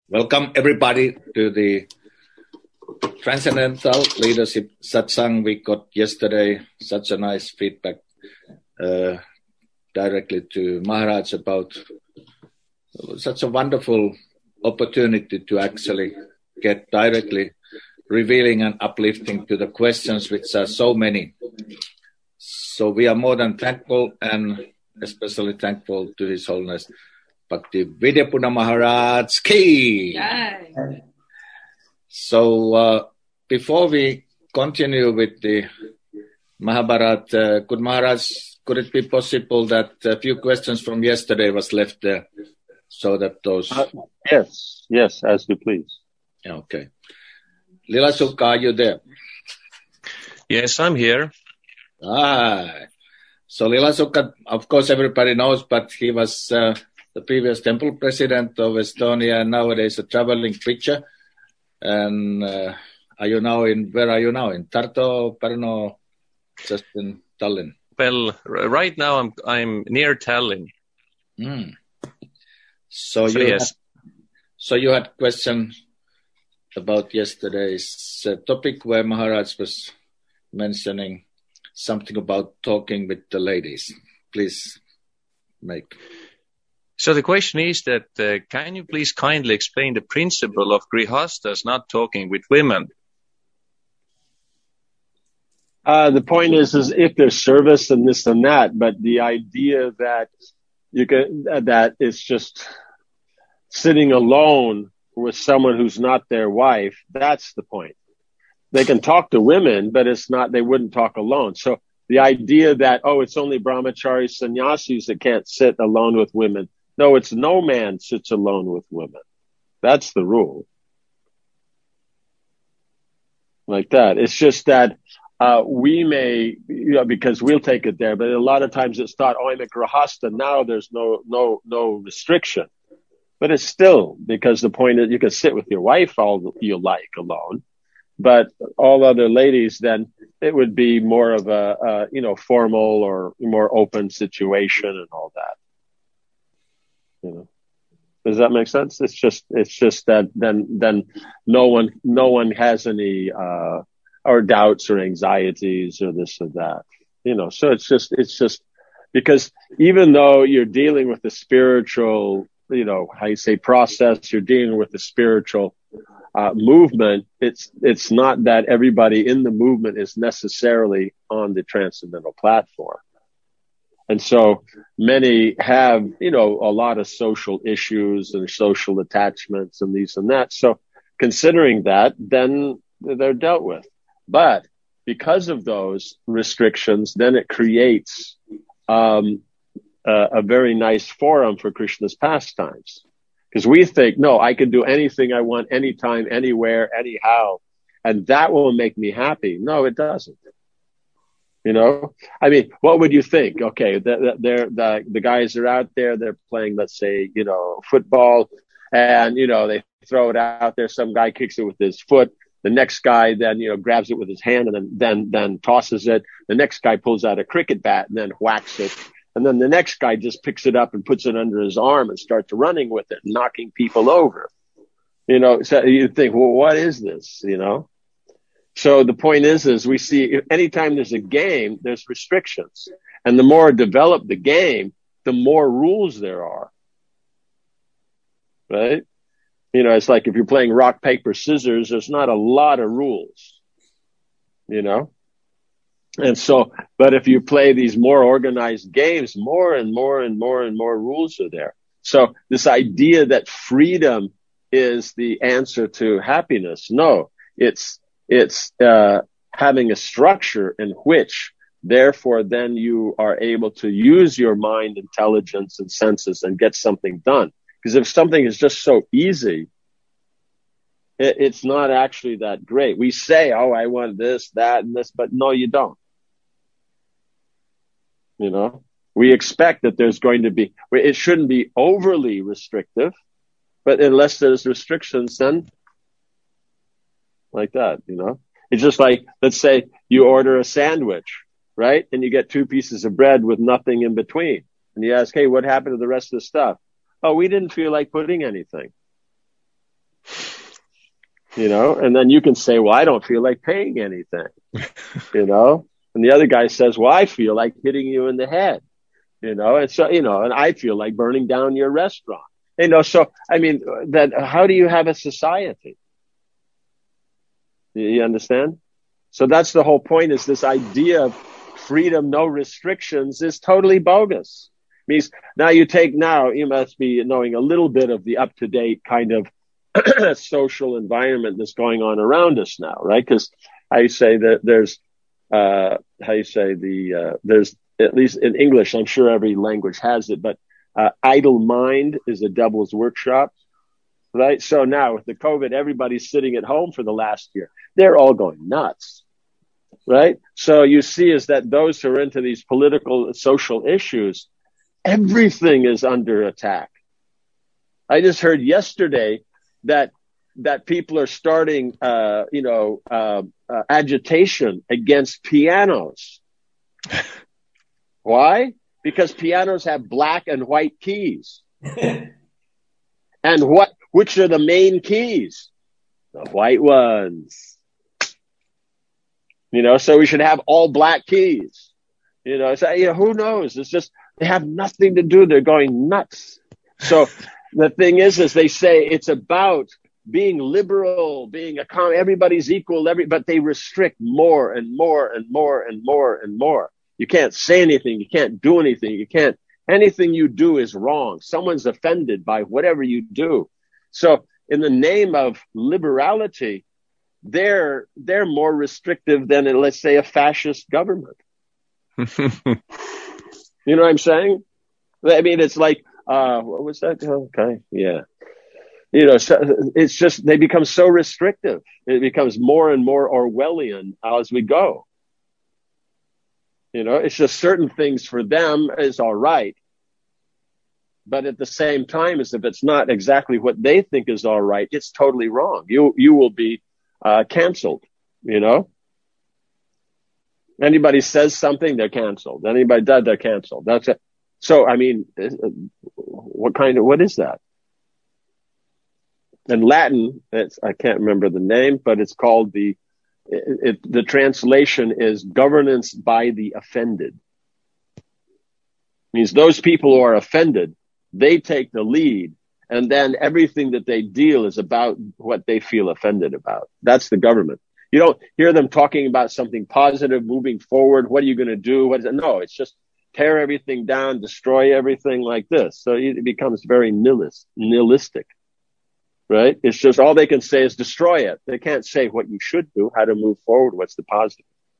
Welcome everybody to the Transcendental Leadership Satsang we got yesterday. Such a nice feedback directly to Maharaj about such a wonderful opportunity to actually get directly revealing and uplifting to the questions, which are so many. So we are more than thankful, and especially thankful to His Holiness Bhakti Vidyapuna Maharaj Ki. Yay. So before we continue with the Mahabharata, could it be possible that a few questions from yesterday was left there, so that those? Yes, as you please. Okay. Lila Sukha, are you there? Yes, I'm here. So Lila Sukha, of course, everybody knows, but he was the previous temple president of Estonia, and nowadays a traveling preacher. And where are you now? In Tartu, Pärnu, just in Tallinn? Well, right now I'm near Tallinn. So you had question about yesterday's topic where Maharaj was mentioning something about talking with the ladies. Please make. So the question is that can you please kindly explain the principle of grihastas not talking with women? The point is if there's service and this and that, but the idea that that it's just sitting alone with someone who's not their wife, that's the point. They can talk to women, but they wouldn't talk alone. So the idea that, it's only brahmachari sannyasis that can't sit alone with women. No, it's no man sits alone with women. That's the rule. Like that. It's just that we may, because we'll take it there, but a lot of times it's thought, I'm a grihasta. Now there's no restriction. But it's still, because the point is you can sit with your wife all you like alone, but all other ladies, then it would be more of a formal or more open situation and all that. Does that make sense? It's just that then no one has any or doubts or anxieties or this or that. So it's just because even though you're dealing with the spiritual, how you say process, you're dealing with the spiritual movement, it's not that everybody in the movement is necessarily on the transcendental platform. And so many have, a lot of social issues and social attachments and these and that. So considering that, then they're dealt with. But because of those restrictions, then it creates a very nice forum for Krishna's pastimes. Because we think, no, I can do anything I want, anytime, anywhere, anyhow, and that will make me happy. No, it doesn't. I mean, what would you think? Okay, the guys are out there, they're playing, let's say, football, and, they throw it out there. Some guy kicks it with his foot. The next guy then, grabs it with his hand and then tosses it. The next guy pulls out a cricket bat and then whacks it. And then the next guy just picks it up and puts it under his arm and starts running with it, knocking people over. So you think, well, what is this, So the point is we see anytime there's a game, there's restrictions. And the more developed the game, the more rules there are. Right? It's like if you're playing rock, paper, scissors, there's not a lot of rules. And so, but if you play these more organized games, more and more and more and more rules are there. So this idea that freedom is the answer to happiness, no, it's having a structure in which, therefore, then you are able to use your mind, intelligence, and senses and get something done. Because if something is just so easy, it's not actually that great. We say, I want this, that, and this, but no, you don't. We expect that there's going to be, it shouldn't be overly restrictive, but unless there's restrictions, then like that, It's just like, let's say you order a sandwich, right? And you get 2 pieces of bread with nothing in between. And you ask, hey, what happened to the rest of the stuff? Oh, we didn't feel like putting anything. And then you can say, well, I don't feel like paying anything, and the other guy says, well, I feel like hitting you in the head, and so, and I feel like burning down your restaurant, so, I mean, how do you have a society? You understand? So that's the whole point, is this idea of freedom, no restrictions, is totally bogus. Means you must be knowing a little bit of the up-to-date kind of social environment that's going on around us now, right? Because I say that there's, there's, at least in English, I'm sure every language has it, but idle mind is a devil's workshop, right? So now with the COVID, everybody's sitting at home for the last year. They're all going nuts, right? So you see is that those who are into these political, social issues, everything is under attack. I just heard yesterday that people are starting, agitation against pianos. Why? Because pianos have black and white keys. And which are the main keys? The white ones. So we should have all black keys. So, who knows? It's just, they have nothing to do. They're going nuts. So the thing is they say it's about being liberal, being everybody's equal, but they restrict more and more and more and more and more. You can't say anything. You can't do anything. Anything you do is wrong. Someone's offended by whatever you do. So in the name of liberality, they're more restrictive than, let's say, a fascist government. You know what I'm saying? I mean, it's like, what was that? Okay. Yeah. So it's just, they become so restrictive. It becomes more and more Orwellian as we go. It's just certain things for them is all right. But at the same time, as if it's not exactly what they think is all right, it's totally wrong. You will be canceled, Anybody says something, they're canceled. Anybody does, they're canceled. That's it. So, I mean, what is that? In Latin, I can't remember the name, but it's called the translation is governance by the offended. Means those people who are offended, they take the lead, and then everything that they deal is about what they feel offended about. That's the government. You don't hear them talking about something positive, moving forward. What are you going to do? No, it's just tear everything down, destroy everything like this. So it becomes very nihilistic, right? It's just all they can say is destroy it. They can't say what you should do, how to move forward, what's the positive.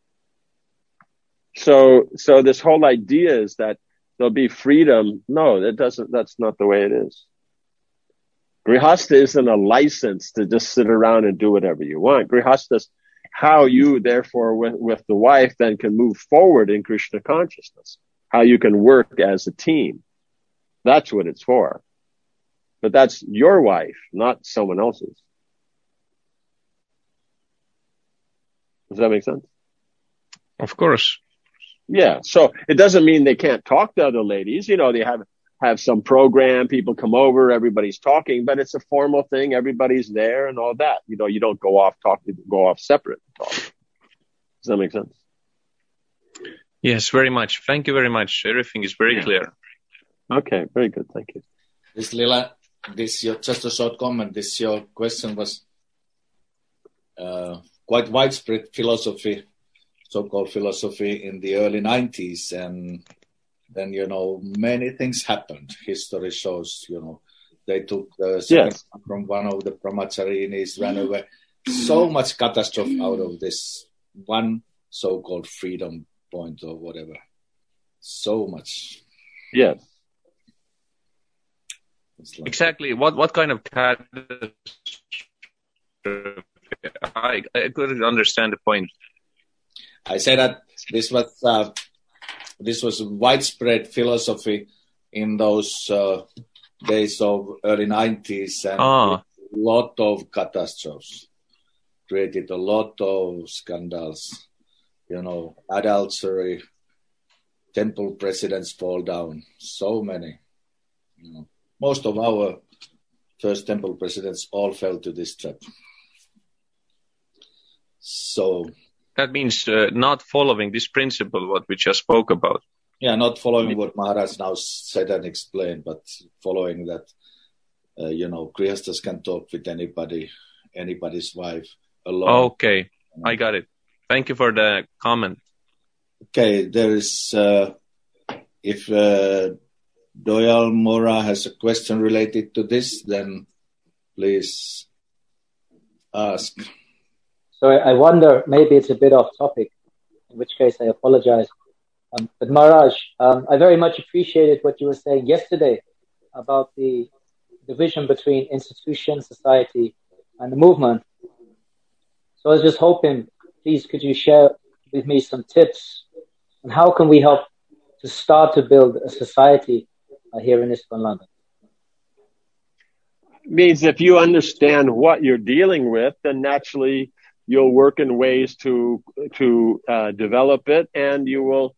So this whole idea is that there'll be freedom. No, that's not the way it is. Grihastha isn't a license to just sit around and do whatever you want. Grihastha is how you, therefore, with the wife, then can move forward in Krishna consciousness. How you can work as a team. That's what it's for. But that's your wife, not someone else's. Does that make sense? Of course. Yeah. So it doesn't mean they can't talk to other ladies. They have some program, people come over, everybody's talking, but it's a formal thing. Everybody's there and all that. You don't go off separate and talk. Does that make sense? Yes, very much. Thank you very much. Everything is very clear. Okay, very good. Thank you. Lila, just a short comment. Your question was quite widespread philosophy, so-called philosophy in the early 90s. And then, many things happened. History shows, they took the second from one of the brahmacharinis, ran away. So much catastrophe out of this one so-called freedom point or whatever. So much. Yes. Like exactly. What kind of catastrophe? I couldn't understand the point. I said that this was widespread philosophy in those days of early 90s, and a lot of catastrophes, created a lot of scandals, adultery, temple presidents fall down, so many. Most of our first temple presidents all fell to this trap. So that means not following this principle, what we just spoke about. Yeah, not following what Maharaj now said and explained, but following that, Grihasthas can talk with anybody's wife alone. Okay, I got it. Thank you for the comment. Okay, there is, if Doyal Mora has a question related to this, then please ask. So I wonder, maybe it's a bit off topic, in which case I apologize. But Maharaj, I very much appreciated what you were saying yesterday about the division between institution, society, and the movement. So I was just hoping, please, could you share with me some tips on how can we help to start to build a society here in ISKCON London? Means if you understand what you're dealing with, then naturally you'll work in ways to develop it, and you will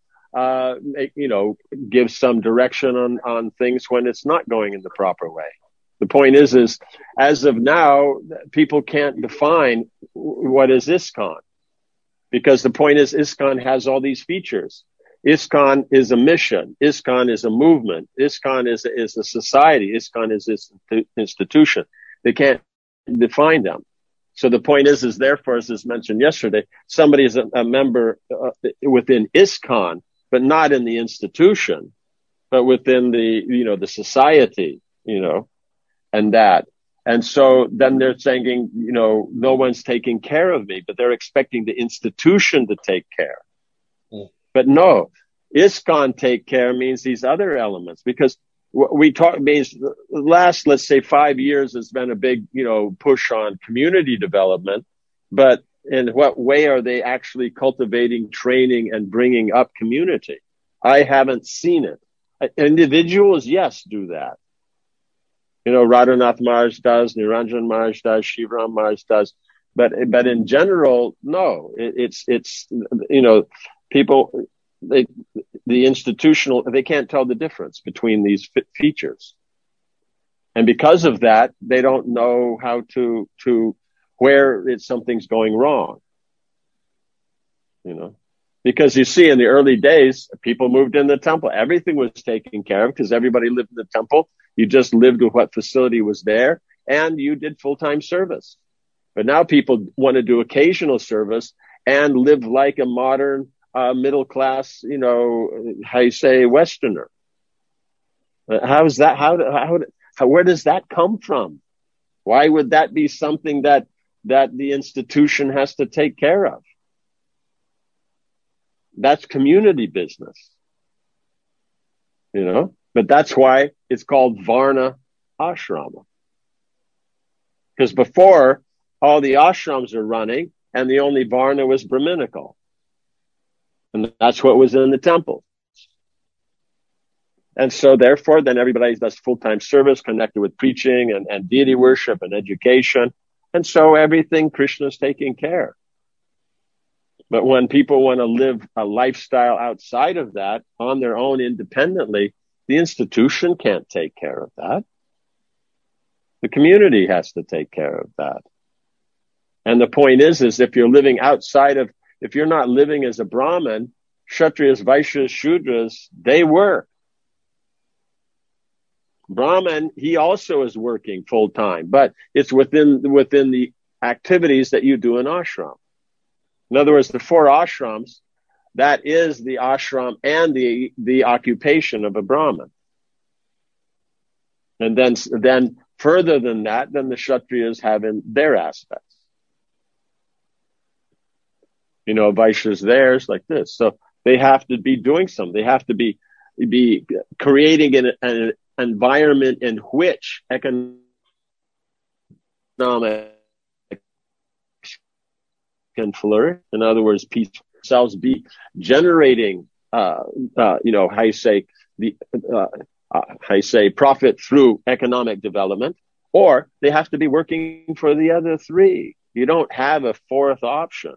give some direction on things when it's not going in the proper way. The point is as of now, people can't define what is ISKCON, because the point is ISKCON has all these features. ISKCON is a mission. ISKCON is a movement. ISKCON is a society. ISKCON is an institution. They can't define them. So the point is therefore, as is mentioned yesterday, somebody is a member within ISKCON, but not in the institution, but within the society, and that. And so then they're saying, no one's taking care of me, but they're expecting the institution to take care. Mm. But no, ISKCON take care means these other elements, because we talk means the last, let's say 5 years has been a big, push on community development, but in what way are they actually cultivating, training, and bringing up community? I haven't seen it. Individuals, yes, do that. Radhanath Maharaj does, Niranjan Maharaj does, Shivram Maharaj does, but in general, no. It's people, the institutional, they can't tell the difference between these features, and because of that, they don't know how to where something's going wrong. Because you see, in the early days, people moved in the temple. Everything was taken care of because everybody lived in the temple. You just lived with what facility was there, and you did full-time service. But now people want to do occasional service and live like a modern middle-class, Westerner. How is that? Where does that come from? Why would that be something that the institution has to take care of? That's community business, but that's why it's called Varna Ashrama. Because before, all the ashrams are running, and the only Varna was Brahminical. And that's what was in the temple. And so therefore, then everybody does full-time service connected with preaching and deity worship and education. And so everything Krishna's taking care. But when people want to live a lifestyle outside of that on their own independently, the institution can't take care of that. The community has to take care of that. And the point is if you're living if you're not living as a Brahmin, Kshatriyas, Vaishyas, Shudras, they work. Brahmin, he also is working full time, but it's within the activities that you do in ashram. In other words, the 4 ashrams, that is the ashram and the occupation of a Brahmin. And then further than that, then the Kshatriyas have in their aspects. Vaishyas theirs like this. So they have to be doing something. They have to be creating an environment in which economic can flourish. In other words, peace themselves be generating, profit through economic development, or they have to be working for the other 3. You don't have a 4th option.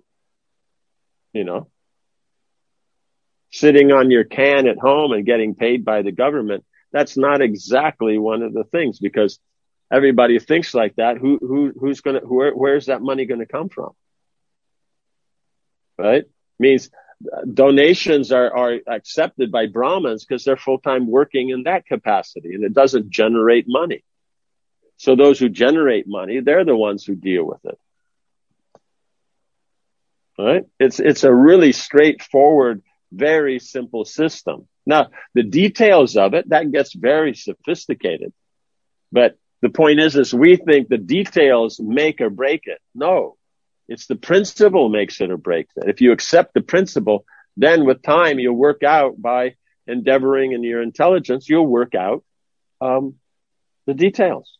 Sitting on your can at home and getting paid by the government, that's not exactly one of the things, because everybody thinks like that. Where's that money going to come from? right? Means donations are accepted by Brahmins because they're full-time working in that capacity, and it doesn't generate money. So those who generate money, they're the ones who deal with it. Right? It's a really straightforward, very simple system. Now, the details of it, that gets very sophisticated. But the point is we think the details make or break it. No, it's the principle makes it or breaks it. If you accept the principle, then with time, you'll work out by endeavoring in your intelligence, you'll work out the details.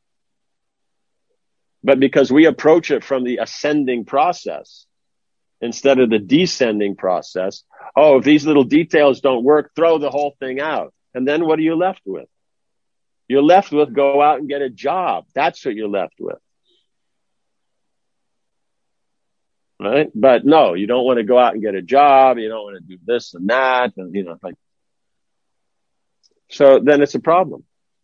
But because we approach it from the ascending process instead of the descending process, if these little details don't work, throw the whole thing out. And then what are you left with? You're left with go out and get a job. That's what you're left with. Right? But no, you don't want to go out and get a job. You don't want to do this and that. And, so then it's a problem.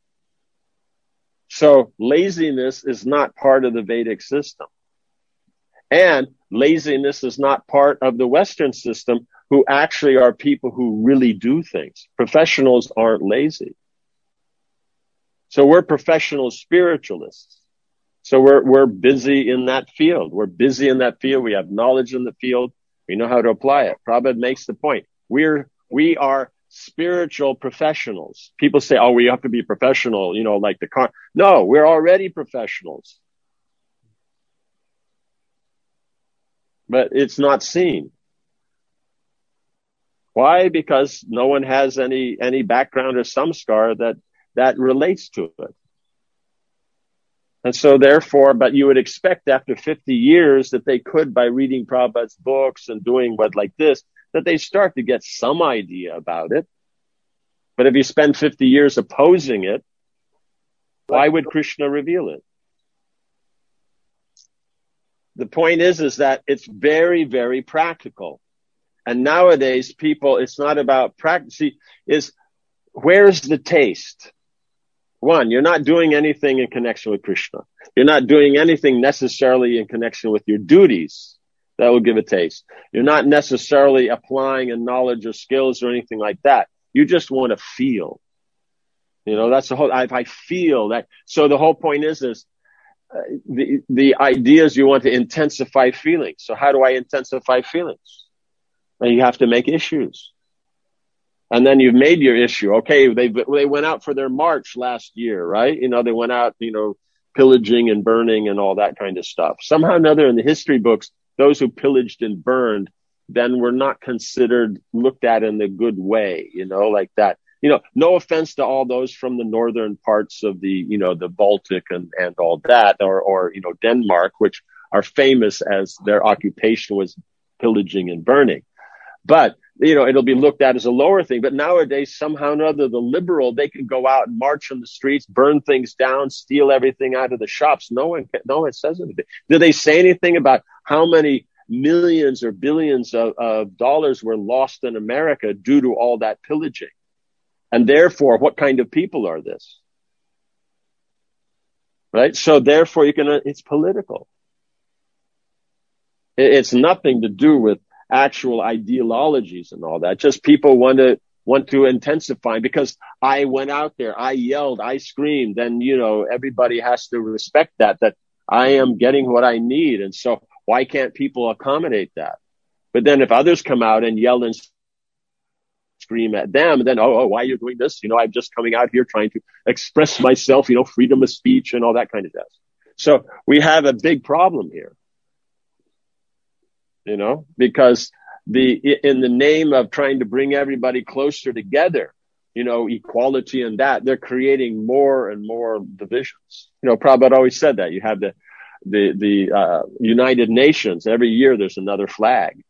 So laziness is not part of the Vedic system. And laziness is not part of the Western system, who actually are people who really do things. Professionals aren't lazy. So we're professional spiritualists. So we're busy in that field. We're busy in that field. We have knowledge in the field. We know how to apply it. Prabhupada makes the point. We are spiritual professionals. People say, we have to be professional, like the car. No, we're already professionals. But it's not seen. Why? Because no one has any background or samskar that relates to it. And so therefore, but you would expect after 50 years that they could, by reading Prabhupada's books and doing what like this, that they start to get some idea about it. But if you spend 50 years opposing it, why would Krishna reveal it? The point is that it's very, very practical. And nowadays, people, it's not about practice. Where's the taste? One, you're not doing anything in connection with Krishna. You're not doing anything necessarily in connection with your duties. That will give a taste. You're not necessarily applying a knowledge or skills or anything like that. You just want to feel. That's the whole, I feel that. So the whole point is the idea is you want to intensify feelings. So how do I intensify feelings? Well, you have to make issues. And then you've made your issue. Okay, they went out for their march last year, right? They went out, pillaging and burning and all that kind of stuff. Somehow or another in the history books, those who pillaged and burned then were not looked at in a good way, like that. No offense to all those from the northern parts of the, the Baltic and all that, or Denmark, which are famous as their occupation was pillaging and burning. But, it'll be looked at as a lower thing. But nowadays, somehow or another, the liberal, they can go out and march on the streets, burn things down, steal everything out of the shops. No one says anything. Do they say anything about how many millions or billions of dollars were lost in America due to all that pillaging? And therefore, what kind of people are this? Right? So therefore, it's political. It's nothing to do with actual ideologies and all that. Just people want to intensify because I went out there, I yelled, I screamed, then, everybody has to respect that I am getting what I need. And so why can't people accommodate that? But then if others come out and yell and scream at them, then, why are you doing this? I'm just coming out here trying to express myself, freedom of speech and all that kind of stuff. So we have a big problem here. Because in the name of trying to bring everybody closer together, equality and that, they're creating more and more divisions. Prabhupada always said that. You have the United Nations. Every year there's another flag.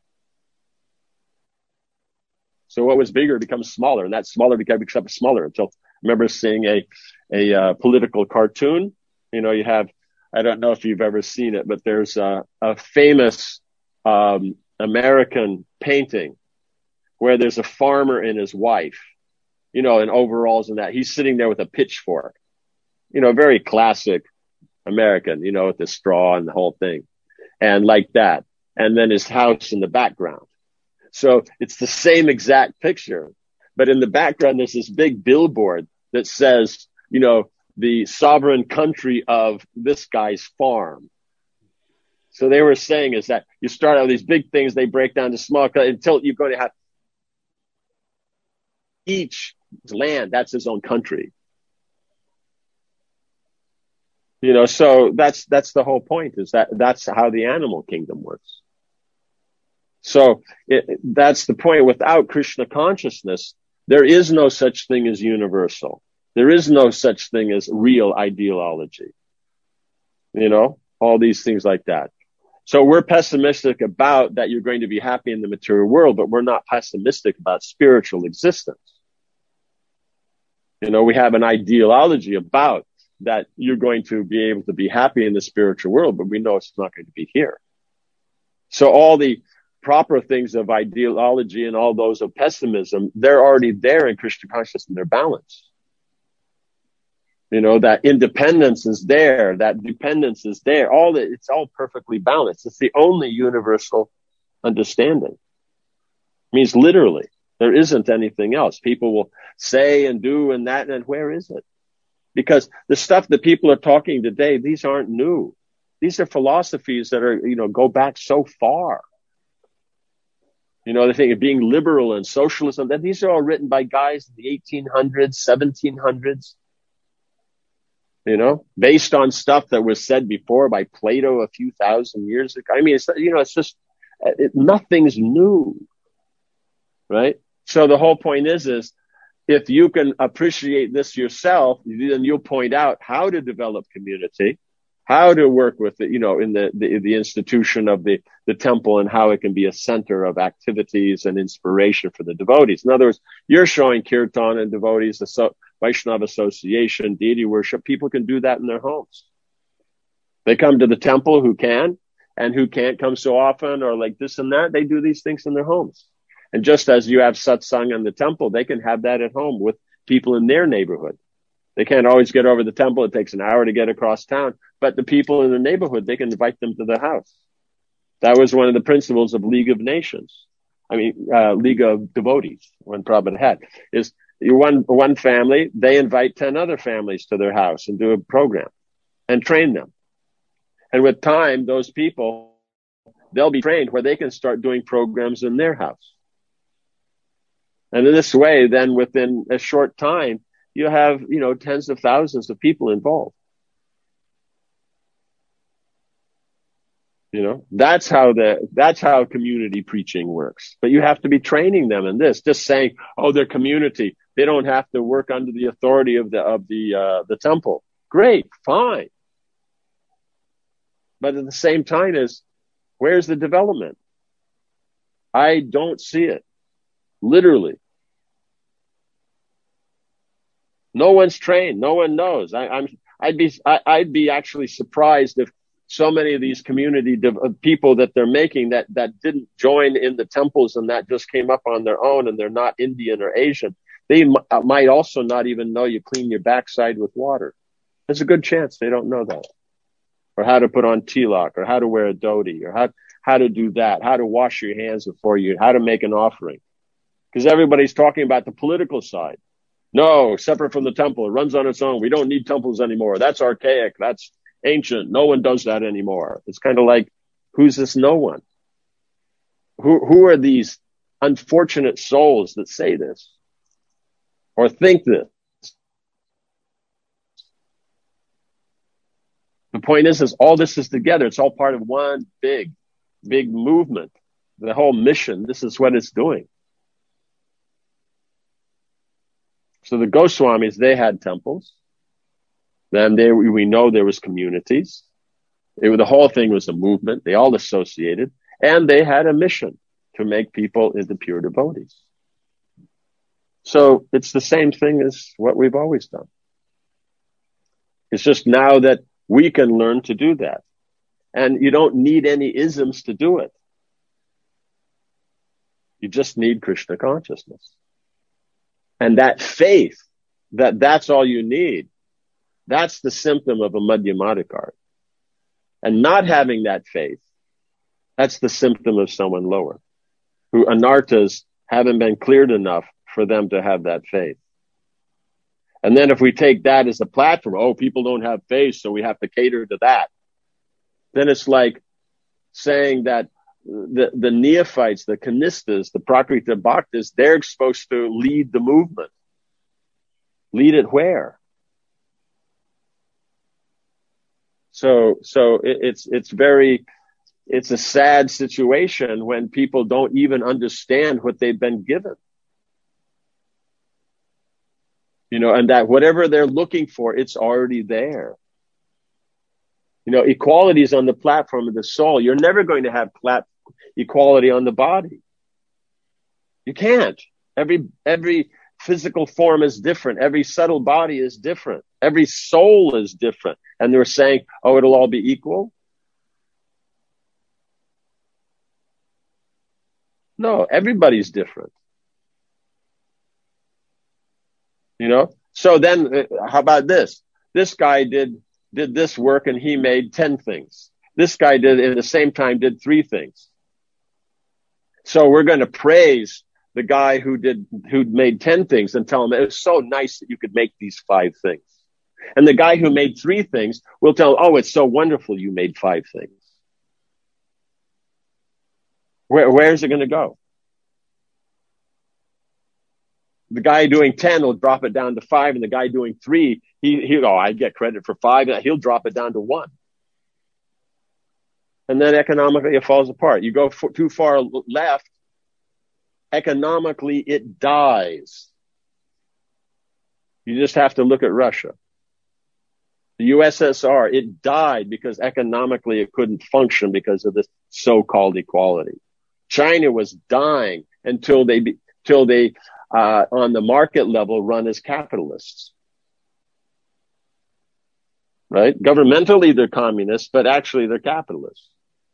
So what was bigger becomes smaller, and that smaller becomes smaller until I remember seeing a political cartoon. You have, I don't know if you've ever seen it, but there's a famous American painting where there's a farmer and his wife, in overalls and that. He's sitting there with a pitchfork, very classic American, with the straw and the whole thing. And like that. and then his house in the background. So it's the same exact picture, but in the background, there's this big billboard that says, the sovereign country of this guy's farm. So they were saying is that you start out with these big things, they break down to small until you're going to have each land, that's his own country. So that's the whole point, is that's how the animal kingdom works. So that's the point. Without Krishna consciousness, there is no such thing as universal. There is no such thing as real ideology. All these things like that. So we're pessimistic about that you're going to be happy in the material world, but we're not pessimistic about spiritual existence. We have an ideology about that you're going to be able to be happy in the spiritual world, but we know it's not going to be here. So all the proper things of ideology and all those of pessimism, they're already there in Krishna consciousness, and they're balanced. That independence is there, that dependence is there, it's all perfectly balanced. It's the only universal understanding. It means literally, there isn't anything else. People will say and do and that, and where is it? Because the stuff that people are talking today, these aren't new. These are philosophies that are, go back so far. They think of being liberal and socialism, that these are all written by guys in the 1800s, 1700s. Based on stuff that was said before by Plato a few thousand years ago. I mean, it's just, nothing's new, right? So the whole point is if you can appreciate this yourself, then you'll point out how to develop community, how to work with it, in the institution of the temple, and how it can be a center of activities and inspiration for the devotees. In other words, you're showing kirtan and devotees, Vaishnava association, deity worship. People can do that in their homes. They come to the temple who can, and who can't come so often, or like this and that. They do these things in their homes. And just as you have satsang in the temple, they can have that at home with people in their neighborhood. They can't always get over the temple. It takes an hour to get across town. But the people in the neighborhood, they can invite them to their house. That was one of the principles of League of Nations. League of Devotees, when Prabhupada had, is one family, they invite 10 other families to their house and do a program and train them. And with time, those people, they'll be trained where they can start doing programs in their house. And in this way, then within a short time, you have, tens of thousands of people involved. That's how community preaching works. But you have to be training them in this. Just saying, they're community, they don't have to work under the authority of the temple. Great, fine. But at the same time, where's the development? I don't see it. Literally. No one's trained. No one knows. I'd be actually surprised if so many of these community people that they're making that didn't join in the temples and that just came up on their own, and they're not Indian or Asian. They might also not even know you clean your backside with water. There's a good chance they don't know that, or how to put on tilak, or how to wear a dhoti, or how to do that, how to wash your hands before how to make an offering. Because everybody's talking about the political side. No, separate from the temple. It runs on its own. We don't need temples anymore. That's archaic. That's ancient. No one does that anymore. It's kind of like, who's this no one? Who are these unfortunate souls that say this or think this? The point is all this is together. It's all part of one big movement. The whole mission, this is what it's doing. So the Goswamis, they had temples. Then we know there was communities. The whole thing was a movement. They all associated. And they had a mission to make people into pure devotees. So it's the same thing as what we've always done. It's just now that we can learn to do that. And you don't need any isms to do it. You just need Krishna consciousness. And that faith, that's all you need. That's the symptom of a Madhyamadikar. And not having that faith, That's the symptom of someone lower, who anartas haven't been cleared enough for them to have that faith. And then if we take that as a platform, oh, people don't have faith, so we have to cater to that. Then it's like saying that the neophytes, the kanistas, the prakriti bhaktas, they're supposed to lead the movement. Lead it where? So it's a sad situation when people don't even understand what they've been given. And that whatever they're looking for, it's already there. Equality is on the platform of the soul. You're never going to have equality on the body. You can't. Every physical form is different. Every subtle body is different. Every soul is different. And they're saying, oh, it'll all be equal. No, everybody's different. So then how about this? This guy did this work and he made 10 things. This guy did at the same time did 3 things. So we're going to praise the guy who'd made 10 things and tell him it was so nice that you could make these 5 things. And the guy who made 3 things will tell him, oh, it's so wonderful you made 5 things. Where's it going to go? The guy doing 10 will drop it down to 5, and the guy doing 3, I get credit for 5, and he'll drop it down to 1. And then economically it falls apart. You go too far left, economically it dies. You just have to look at Russia. The USSR, it died because economically it couldn't function because of this so-called equality. China was dying until they on the market level run as capitalists. Right? Governmentally they're communists, but actually they're capitalists.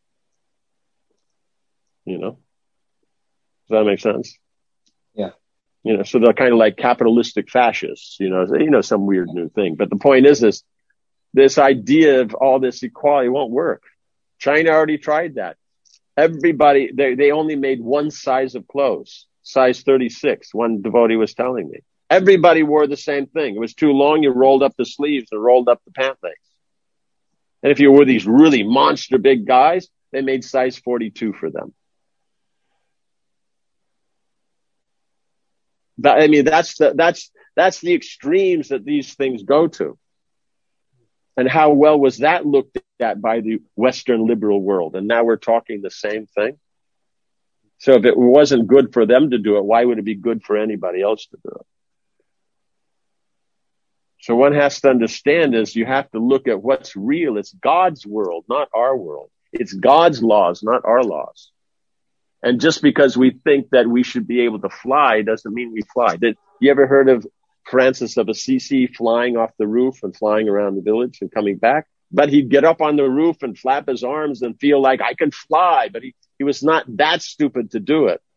Does that make sense? Yeah. So they're kind of like capitalistic fascists, some weird new thing. But the point is this idea of all this equality won't work. China already tried that. Everybody, they only made one size of clothes, size 36. One devotee was telling me. Everybody wore the same thing. It was too long. You rolled up the sleeves and rolled up the pant legs. And if you were these really monster big guys, they made size 42 for them. That's the extremes that these things go to. And how well was that looked at by the Western liberal world? And now we're talking the same thing. So if it wasn't good for them to do it, why would it be good for anybody else to do it? So one has to understand is you have to look at what's real. It's God's world, not our world. It's God's laws, not our laws. And just because we think that we should be able to fly doesn't mean we fly. Did you ever heard of Francis of Assisi flying off the roof and flying around the village and coming back? But he'd get up on the roof and flap his arms and feel like I can fly. But he was not that stupid to do it.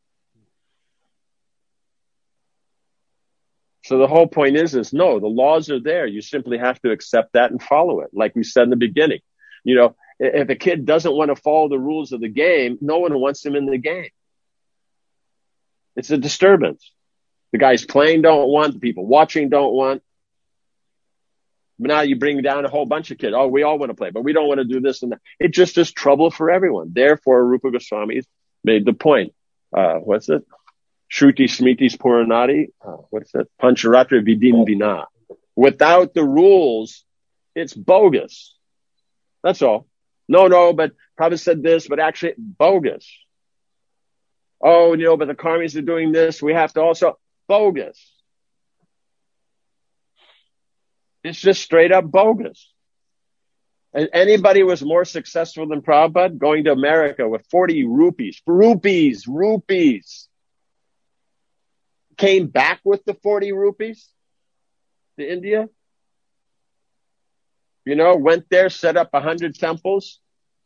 So the whole point is no, the laws are there. You simply have to accept that and follow it. Like we said in the beginning, if a kid doesn't want to follow the rules of the game, no one wants him in the game. It's a disturbance. The guys playing don't want, the people watching don't want. But now you bring down a whole bunch of kids. Oh, we all want to play, but we don't want to do this and that. It just is trouble for everyone. Therefore, Rupa Goswami made the point. What's it? Shruti Smritis Puranati. What's it? Pancharatra Vidin Vina. Without the rules, it's bogus. That's all. No, but Prabhupada said this, but actually bogus. Oh, but the karmis are doing this. We have to also bogus. It's just straight up bogus. And anybody was more successful than Prabhupada going to America with 40 rupees, came back with the 40 rupees to India. Went there, set up 100 temples.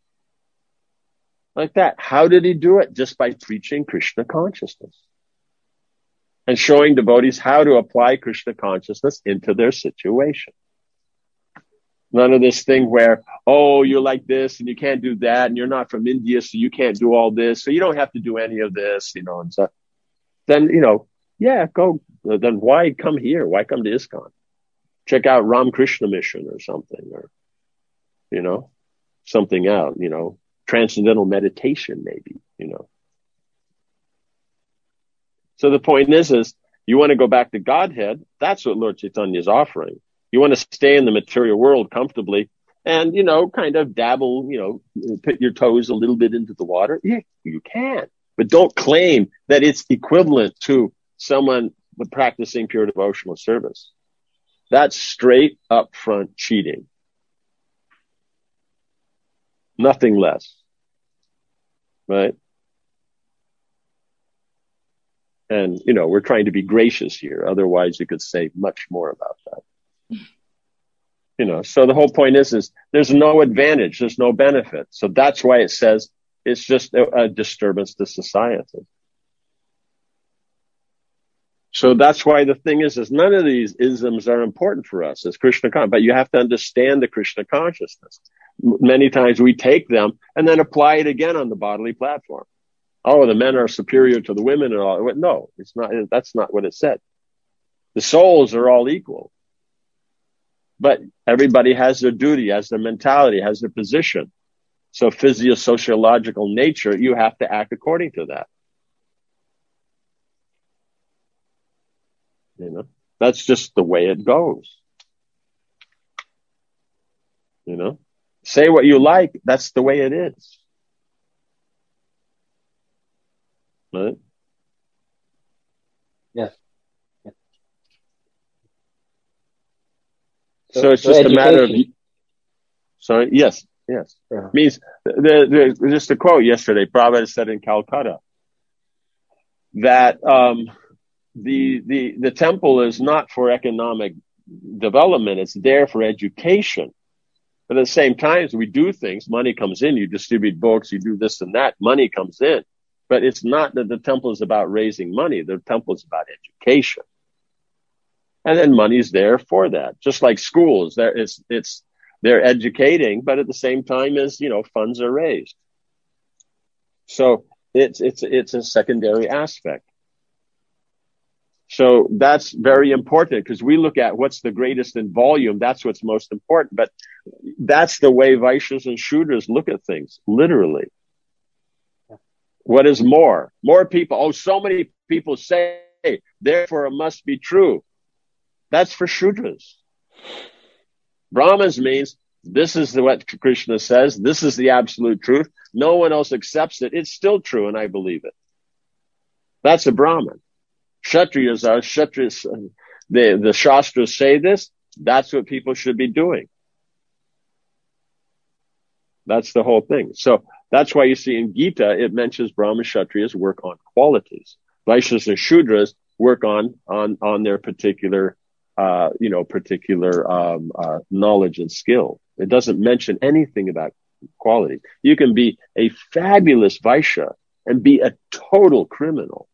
Like that. How did he do it? Just by preaching Krishna consciousness. And showing devotees how to apply Krishna consciousness into their situation. None of this thing where, oh, you're like this and you can't do that, and you're not from India, so you can't do all this, so you don't have to do any of this, and so then, yeah, go. Then why come here? Why come to ISKCON? Check out Ramakrishna Mission or something, or, something out, transcendental meditation maybe, So the point is you want to go back to Godhead. That's what Lord Chaitanya is offering. You want to stay in the material world comfortably and, kind of dabble, put your toes a little bit into the water. Yeah, you can, but don't claim that it's equivalent to someone practicing pure devotional service. That's straight up front cheating. Nothing less. Right? And, we're trying to be gracious here. Otherwise, you could say much more about that. So the whole point is there's no advantage. There's no benefit. So that's why it says it's just a disturbance to society. So that's why the thing is none of these isms are important for us as Krishna consciousness, but you have to understand the Krishna consciousness. Many times we take them and then apply it again on the bodily platform. Oh, the men are superior to the women and all. No, it's not. That's not what it said. The souls are all equal. But everybody has their duty, has their mentality, has their position. So physio-sociological nature, you have to act according to that. That's just the way it goes. Say what you like. That's the way it is. Right? Yes. So it's just a matter of. Sorry. Yes. Uh-huh. Means just a quote yesterday. Prabhupada said in Calcutta that the temple is not for economic development; it's there for education. But at the same time, as we do things, money comes in. You distribute books, you do this and that. Money comes in, but it's not that the temple is about raising money. The temple is about education. And then money's there for that. Just like schools, they're educating, but at the same time as, funds are raised. So it's a secondary aspect. So that's very important because we look at what's the greatest in volume. That's what's most important. But that's the way Vaishyas and Shudras look at things, literally. What is more? More people. Oh, so many people say, therefore it must be true. That's for Shudras. Brahmins means this is what Krishna says. This is the absolute truth. No one else accepts it. It's still true, and I believe it. That's a Brahmin. Kshatriyas are Kshatriyas. The Shastras say this. That's what people should be doing. That's the whole thing. So that's why you see in Gita, it mentions Brahma Kshatriyas work on qualities. Vaishyas and Shudras work on their particular knowledge and skill. It doesn't mention anything about quality. You can be a fabulous Vaishya and be a total criminal.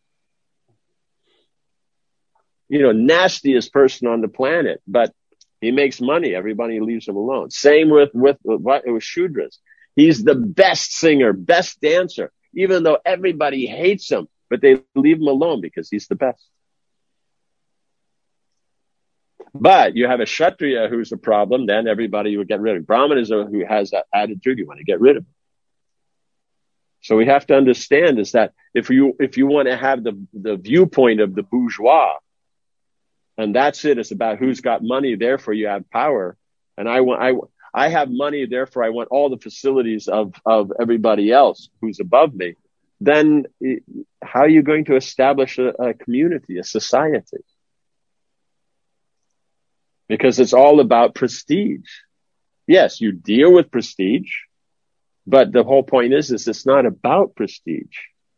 Nastiest person on the planet, but he makes money. Everybody leaves him alone. Same with Shudras. He's the best singer, best dancer, even though everybody hates him, but they leave him alone because he's the best. But you have a Kshatriya who's a problem, then everybody would get rid of him. Brahman is who has that attitude, you want to get rid of him. So we have to understand is that if you want to have the viewpoint of the bourgeois, and that's it, it's about who's got money, therefore you have power. And I have money, therefore I want all the facilities of everybody else who's above me. Then how are you going to establish a community, a society? Because it's all about prestige. Yes, you deal with prestige, but the whole point is it's not about prestige.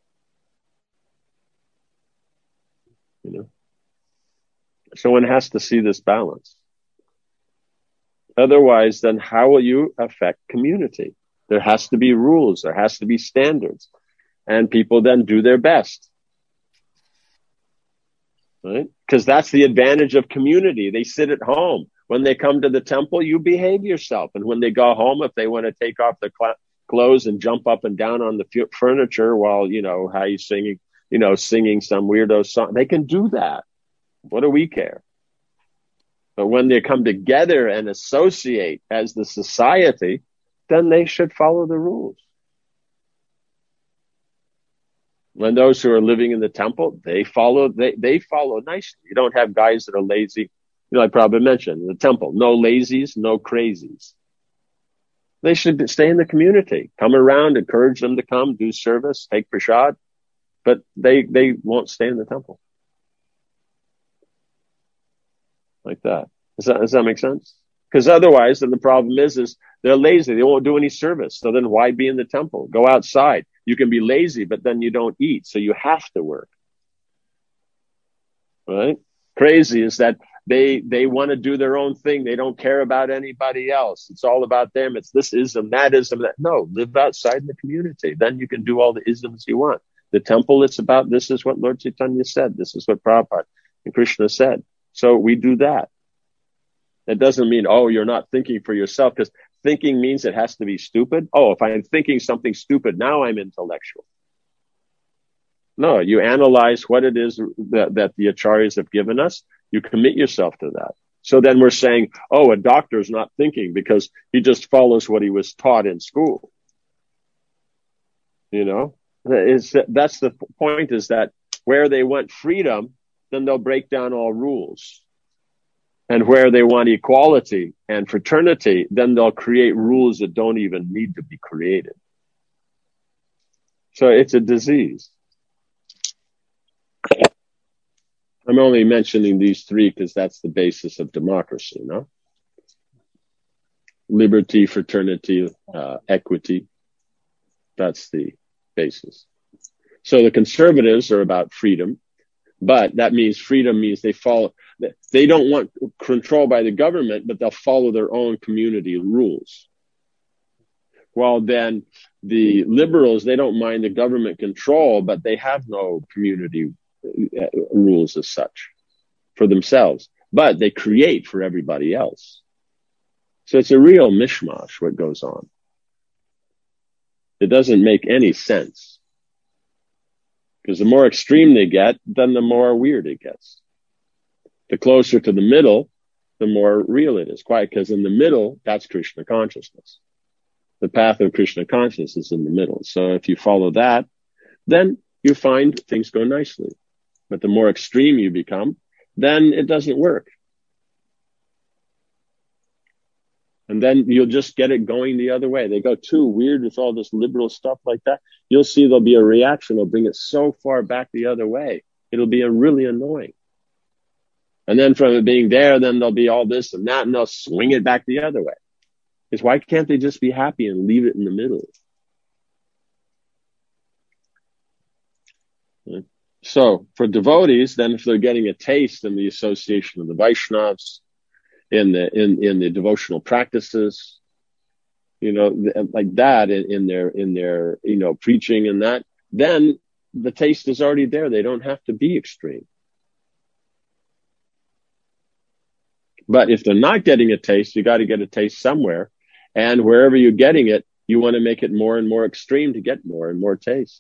So one has to see this balance. Otherwise, then how will you affect community? There has to be rules. There has to be standards. And people then do their best. Right? Because that's the advantage of community. They sit at home. When they come to the temple, you behave yourself. And when they go home, if they want to take off their clothes and jump up and down on the furniture while, how you singing, singing some weirdo song, they can do that. What do we care? But when they come together and associate as the society, then they should follow the rules. When those who are living in the temple, they follow nicely. You don't have guys that are lazy. I probably mentioned in the temple, no lazies, no crazies. They should stay in the community, come around, encourage them to come, do service, take prashad, but they won't stay in the temple. Like that. Does that make sense? Because otherwise, then the problem is they're lazy. They won't do any service. So then why be in the temple? Go outside. You can be lazy, but then you don't eat. So you have to work. Right? Crazy is that they want to do their own thing. They don't care about anybody else. It's all about them. It's this ism, that ism, that. No, live outside in the community. Then you can do all the isms you want. The temple, it's about, this is what Lord Chaitanya said. This is what Prabhupada and Krishna said. So we do that. That doesn't mean, you're not thinking for yourself, because thinking means it has to be stupid. If I'm thinking something stupid, now I'm intellectual. No, you analyze what it is that the acharyas have given us. You commit yourself to that. So then we're saying, a doctor's not thinking because he just follows what he was taught in school. That's the point, is that where they want freedom, then they'll break down all rules. And where they want equality and fraternity, then they'll create rules that don't even need to be created. So it's a disease. I'm only mentioning these three because that's the basis of democracy, no? Liberty, fraternity, equity. That's the basis. So the conservatives are about freedom, but that means freedom means they don't want control by the government, but they'll follow their own community rules. While then the liberals, they don't mind the government control, but they have no community rules as such for themselves, but they create for everybody else. So it's a real mishmash what goes on. It doesn't make any sense. Because the more extreme they get, then the more weird it gets. The closer to the middle, the more real it is. Why? Because in the middle, that's Krishna consciousness. The path of Krishna consciousness is in the middle. So if you follow that, then you find things go nicely. But the more extreme you become, then it doesn't work. And then you'll just get it going the other way. They go too weird with all this liberal stuff like that. You'll see there'll be a reaction. They'll bring it so far back the other way. It'll be really annoying. And then from it being there, then there'll be all this and that, and they'll swing it back the other way. Because why can't they just be happy and leave it in the middle? So for devotees, then if they're getting a taste in the association of the Vaishnavas, in the devotional practices, like that in their preaching and that, then the taste is already there. They don't have to be extreme. But if they're not getting a taste, you got to get a taste somewhere. And wherever you're getting it, you want to make it more and more extreme to get more and more taste.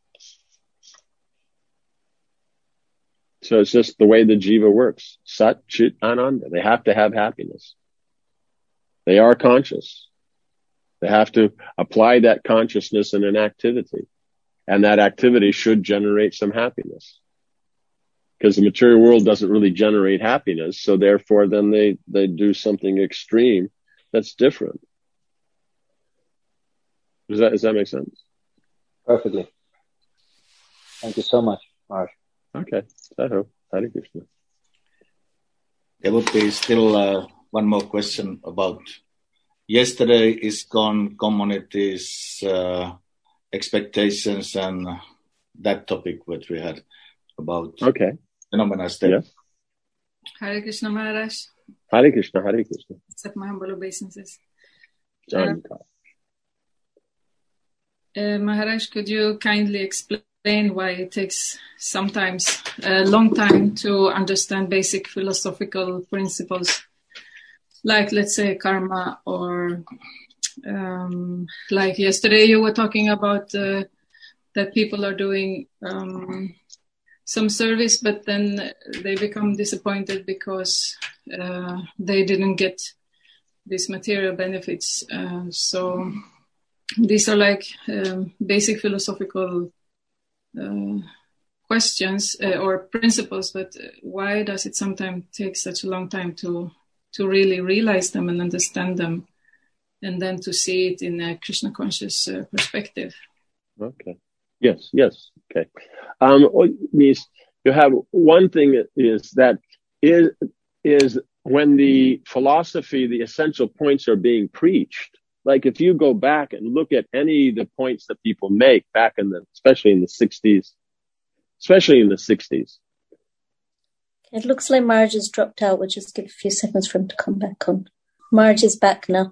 So it's just the way the jiva works. Sat, Chit, Ananda. They have to have happiness. They are conscious. They have to apply that consciousness in an activity. And that activity should generate some happiness. Because the material world doesn't really generate happiness. So therefore, then they do something extreme that's different. Does that make sense? Perfectly. Thank you so much, Maharaj. Okay. Hare Krishna. There would be still one more question about yesterday ISKCON community's expectations and that topic which we had about phenomena state. Yes. Hare Krishna Maharaj. Hare Krishna, Hare Krishna. Accept my humble obeisances. Maharaj, could you kindly explain why it takes sometimes a long time to understand basic philosophical principles like let's say karma, or like yesterday you were talking about that people are doing some service, but then they become disappointed because they didn't get these material benefits. So these are like basic philosophical questions or principles, but why does it sometimes take such a long time to really realize them and understand them, and then to see it in a Krishna conscious perspective? Okay. Yes. Okay. Means you have one thing is that is when the philosophy, the essential points are being preached. Like if you go back and look at any of the points that people make back in especially in the 60s. It looks like Marge has dropped out. We'll just give a few seconds for him to come back on. Marge is back now.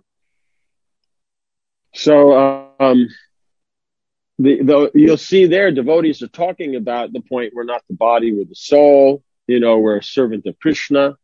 So, you'll see there, devotees are talking about the point we're not the body, we're the soul. We're a servant of Krishna.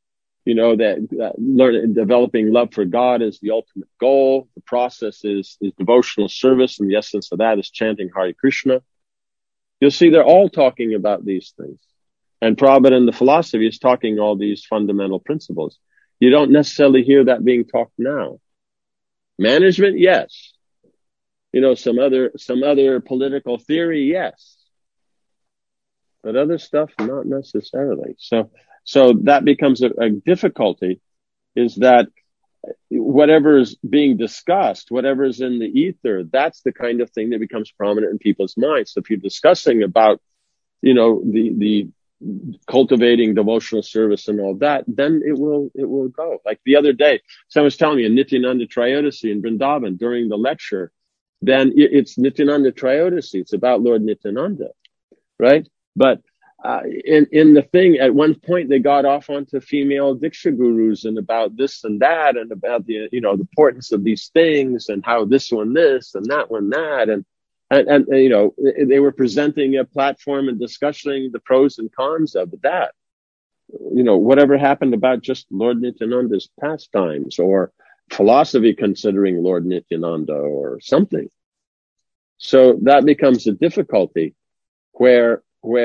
That developing love for God is the ultimate goal. The process is devotional service, and the essence of that is chanting Hare Krishna. You'll see they're all talking about these things. And Prabhupada in the philosophy is talking all these fundamental principles. You don't necessarily hear that being talked now. Management, yes. Some other political theory, yes. But other stuff, not necessarily. So that becomes a difficulty, is that whatever is being discussed, whatever is in the ether, that's the kind of thing that becomes prominent in people's minds. So if you're discussing about, the cultivating devotional service and all that, then it will go. Like the other day, someone was telling me in Nityananda Trayodasi in Vrindavan during the lecture, then it's Nityananda Trayodasi. It's about Lord Nityananda, right? But in the thing, at one point they got off onto female Diksha gurus and about this and that, and about the importance of these things, and how this one this and that one that, and they were presenting a platform and discussing the pros and cons of that. Whatever happened about just Lord Nityananda's pastimes, or philosophy considering Lord Nityananda or something. So that becomes a difficulty where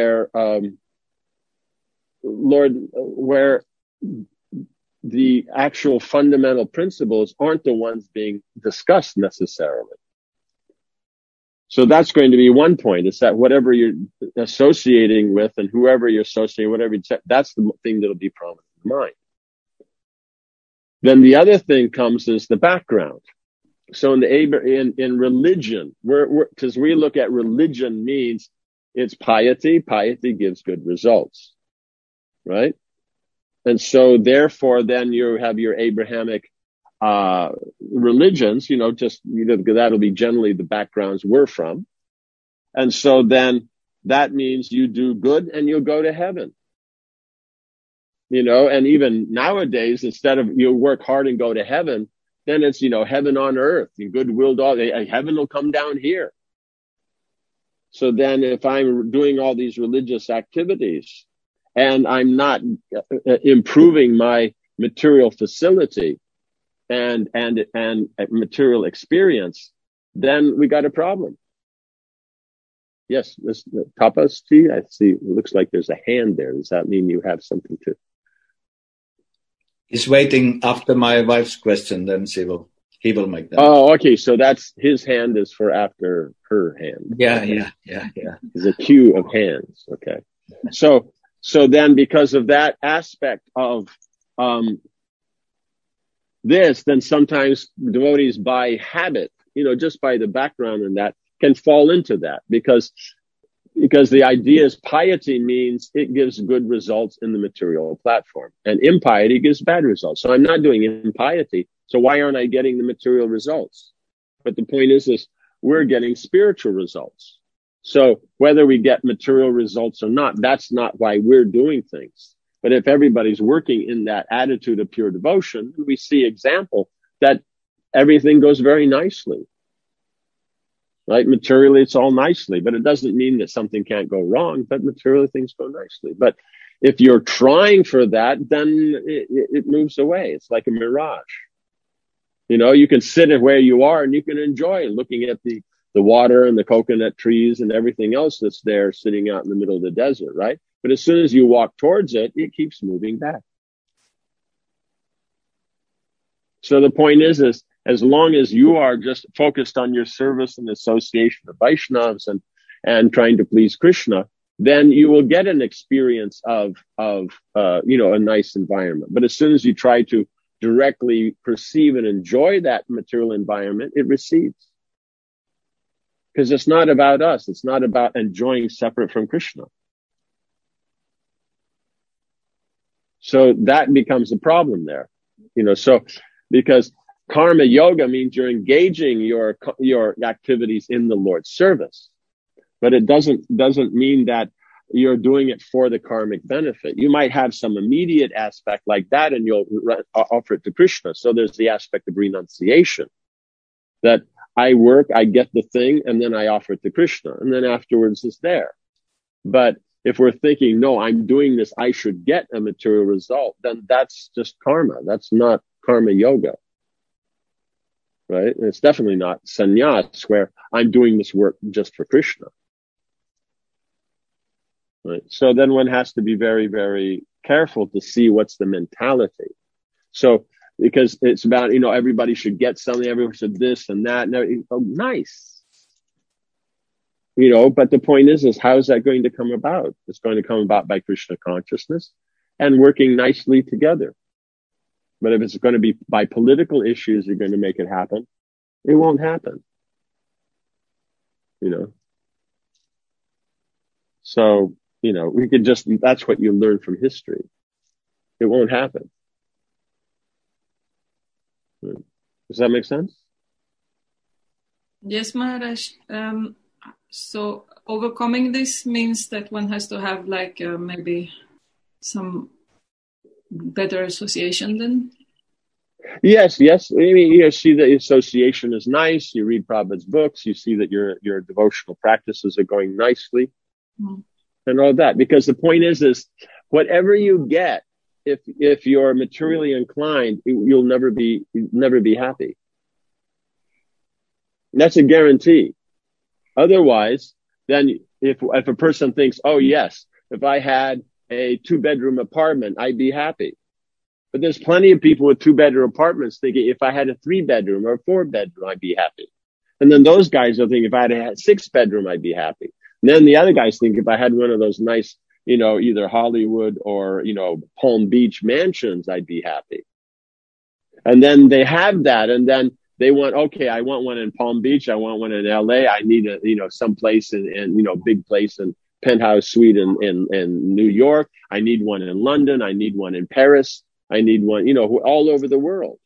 the actual fundamental principles aren't the ones being discussed necessarily. So that's going to be one point, is that whatever you're associating with and whoever you're associating, that's the thing that'll be prominent in mind. Then the other thing comes is the background. So in religion, because we look at religion means it's piety. Piety gives good results, right? And so therefore, then you have your Abrahamic religions, that'll be generally the backgrounds we're from. And so then that means you do good and you'll go to heaven. And even nowadays, instead of you work hard and go to heaven, then it's, heaven on earth, and goodwill, heaven will come down here. So then if I'm doing all these religious activities and I'm not improving my material facility and material experience, then we got a problem. Yes, this Tapas T, I see. It looks like there's a hand there. Does that mean you have something to? He's waiting after my wife's question, then he will make that. Oh, okay. So that's his hand is for after her hand. Yeah, okay. Yeah. There's a queue of hands. Okay. So then because of that aspect of this, then sometimes devotees by habit, just by the background in that, can fall into that because the idea is piety means it gives good results in the material platform, and impiety gives bad results. So I'm not doing impiety. So why aren't I getting the material results? But the point is we're getting spiritual results. So whether we get material results or not, that's not why we're doing things. But if everybody's working in that attitude of pure devotion, we see example that everything goes very nicely. Right? Materially, it's all nicely, but it doesn't mean that something can't go wrong, but materially things go nicely. But if you're trying for that, then it moves away. It's like a mirage. You can sit at where you are and you can enjoy looking at the water and the coconut trees and everything else that's there sitting out in the middle of the desert, right? But as soon as you walk towards it, it keeps moving back. So the point is as long as you are just focused on your service and association of Vaishnavas and trying to please Krishna, then you will get an experience of a nice environment. But as soon as you try to directly perceive and enjoy that material environment, it recedes. Because it's not about us. It's not about enjoying separate from Krishna. So that becomes a problem there. So because karma yoga means you're engaging your activities in the Lord's service. But it doesn't mean that you're doing it for the karmic benefit. You might have some immediate aspect like that and you'll offer it to Krishna. So there's the aspect of renunciation. That I work, I get the thing, and then I offer it to Krishna. And then afterwards it's there. But if we're thinking, no, I'm doing this, I should get a material result, then that's just karma. That's not karma yoga. Right? And it's definitely not sannyas where I'm doing this work just for Krishna. Right? So then one has to be very, very careful to see what's the mentality. So, because it's about, everybody should get something, everyone should this and that. And nice. But the point is how is that going to come about? It's going to come about by Krishna consciousness and working nicely together. But if it's going to be by political issues, you're going to make it happen, it won't happen. So, we could that's what you learn from history. It won't happen. Does that make sense? Yes, Maharaj. So overcoming this means that one has to have maybe some better association then? Yes. I mean, you see that association is nice. You read Prabhupada's books. You see that your devotional practices are going nicely. And all that. Because the point is whatever you get, if you're materially inclined, you'll never be happy. And that's a guarantee. Otherwise, then if a person thinks, oh yes, if I had a 2-bedroom apartment, I'd be happy. But there's plenty of people with 2-bedroom apartments thinking if I had a 3-bedroom or a 4-bedroom, I'd be happy. And then those guys are thinking if I had a 6-bedroom, I'd be happy. And then the other guys think if I had one of those nice, either Hollywood or, Palm Beach mansions, I'd be happy. And then they have that. And then they want, okay, I want one in Palm Beach. I want one in LA. I need some place in big place and penthouse suite in New York. I need one in London. I need one in Paris. I need one, all over the world.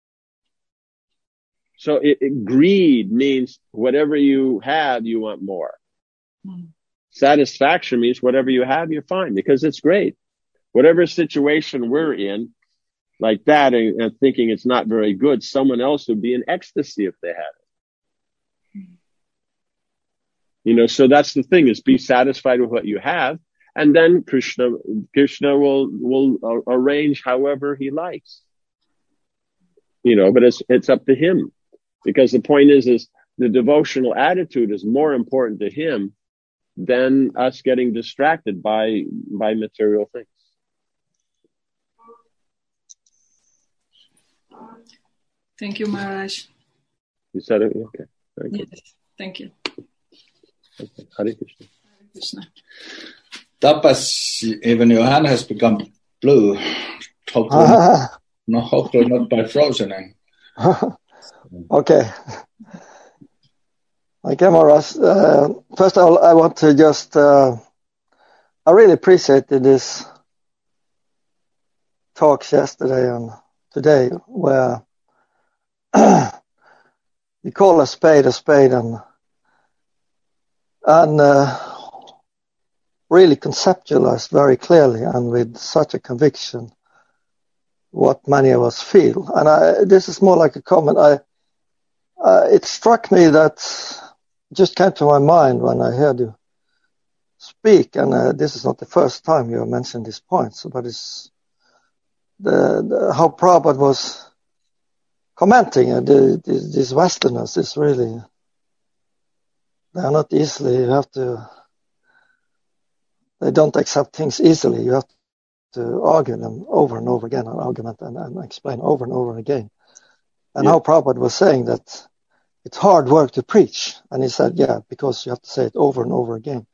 So greed means whatever you have, you want more. Satisfaction means whatever you have, you're fine because it's great. Whatever situation we're in, like that, and thinking it's not very good, someone else would be in ecstasy if they had it. So that's the thing, is be satisfied with what you have, and then Krishna will arrange however he likes. But it's up to him, because the point is the devotional attitude is more important to him than us getting distracted by material things. Thank you, Maharaj. You said it? Okay. Thank you. Yes, thank you. Okay. Hare Krishna. Hare Krishna. Tapas, even your hand has become blue. Hopefully not by frozening. Okay. Okay, Maharaj. First of all, I want to just, I really appreciated this talks yesterday and today, where you call a spade and really conceptualize very clearly and with such a conviction what many of us feel. And this is more like a comment. It struck me that just came to my mind when I heard you speak, and this is not the first time you have mentioned these points, but it's how Prabhupada was commenting, these Westerners is really, they are not easily, they don't accept things easily. You have to argue them over and over again, an argument, and explain over and over again. And how Prabhupada was saying that it's hard work to preach. And he said, yeah, because you have to say it over and over again.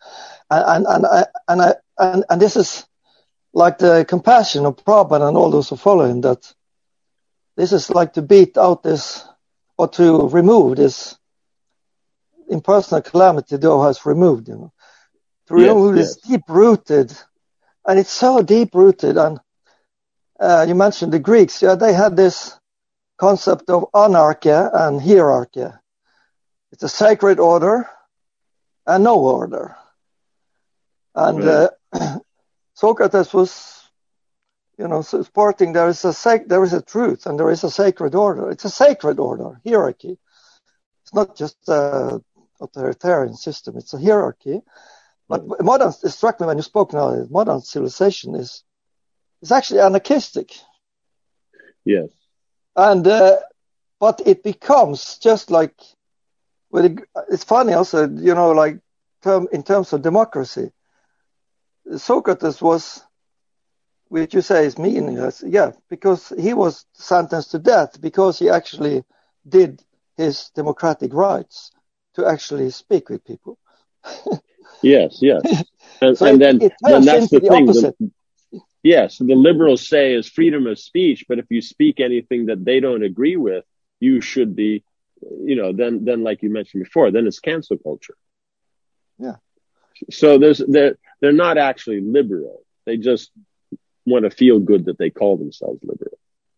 And this is like the compassion of Prabhupada and all those who follow him, that this is like to beat out this, or to remove this impersonal calamity thou hast removed, to remove this deep-rooted, and it's so deep-rooted. And you mentioned the Greeks, they had this concept of anarchy and hierarchy. It's a sacred order and no order. And Socrates was, supporting there is a truth and there is a sacred order. It's a sacred order, hierarchy. It's not just a authoritarian system. It's a hierarchy. But it struck me when you spoke now, modern civilization is actually anarchistic. Yes. And, but it becomes just like, it's funny also, in terms of democracy, Socrates was, which you say is meaningless, because he was sentenced to death because he actually did his democratic rights to actually speak with people. Yes. And, so and then that's the thing. Opposite. Yes, the liberals say is freedom of speech, but if you speak anything that they don't agree with, you should be, then like you mentioned before, then it's cancel culture. Yeah. So they're not actually liberal. They just want to feel good that they call themselves liberal.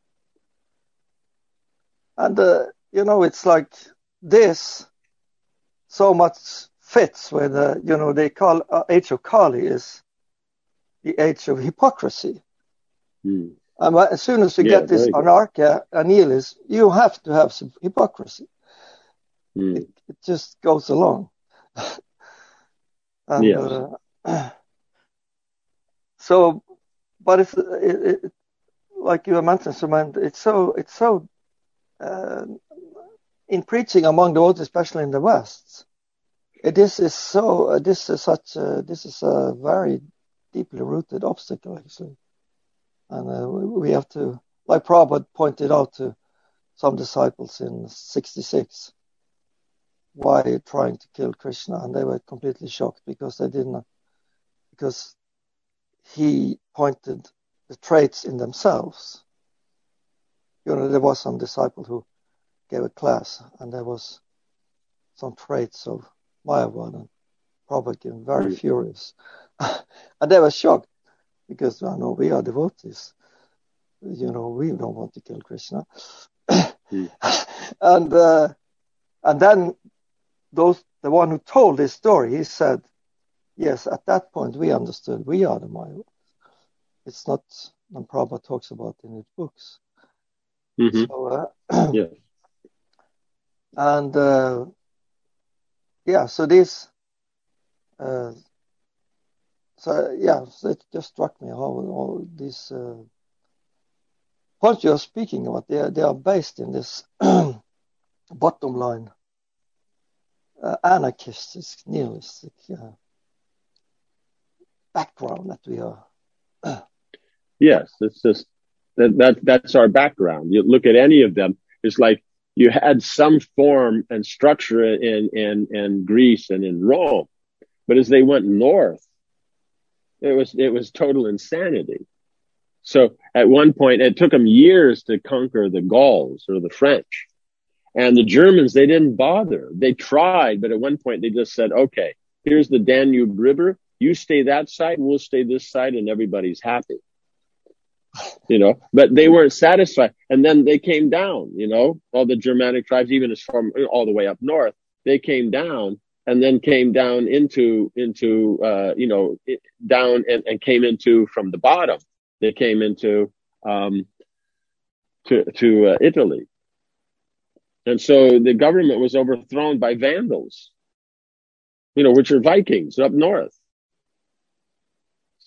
And, it's like this so much fits with, they call age of Kali is the age of hypocrisy. And as soon as you get this anarchy and nihilism, you have to have some hypocrisy. It just goes along. And, so, but if like you mentioned, Samantha, it's so in preaching among those, especially in the West, this is a very deeply rooted obstacle, actually. And we have to, like Prabhupada pointed out to some disciples in 66, why trying to kill Krishna, and they were completely shocked because he pointed the traits in themselves. There was some disciple who gave a class, and there was some traits of Mayavad, and Prabhupada became very furious. And they were shocked because, no, we are devotees. We don't want to kill Krishna. And then the one who told this story, he said, yes, at that point we understood we are the Mayavad. It's not when Prabhupada talks about in his books. So, and so this, so it just struck me how all these points you're speaking about, they are based in this bottom line anarchistic, nihilistic background that we are. Yes, it's just that's our background. You look at any of them, it's like you had some form and structure in Greece and in Rome, but as they went north, it was total insanity. So at one point, it took them years to conquer the Gauls or the French. And the Germans, they didn't bother. They tried, but at one point they just said, okay, here's the Danube River. You stay that side, we'll stay this side, and everybody's happy. But they weren't satisfied. And then they came down, all the Germanic tribes, even as far all the way up north, they came down and then came down into down and came into from the bottom. They came into to Italy. And so the government was overthrown by Vandals, which are Vikings up north.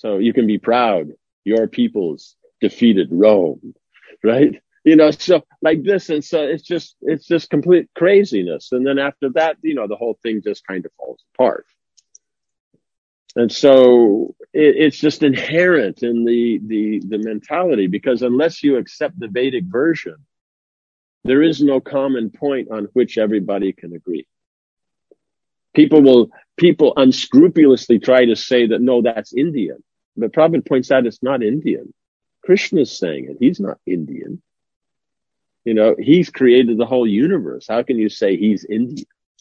So you can be proud. Your peoples defeated Rome, right? So like this. And so it's just complete craziness. And then after that, the whole thing just kind of falls apart. And so it's just inherent in the mentality, because unless you accept the Vedic version, there is no common point on which everybody can agree. People unscrupulously try to say that, no, that's Indian. But Prabhupada points out it's not Indian. Krishna's saying it. He's not Indian. He's created the whole universe. How can you say he's Indian?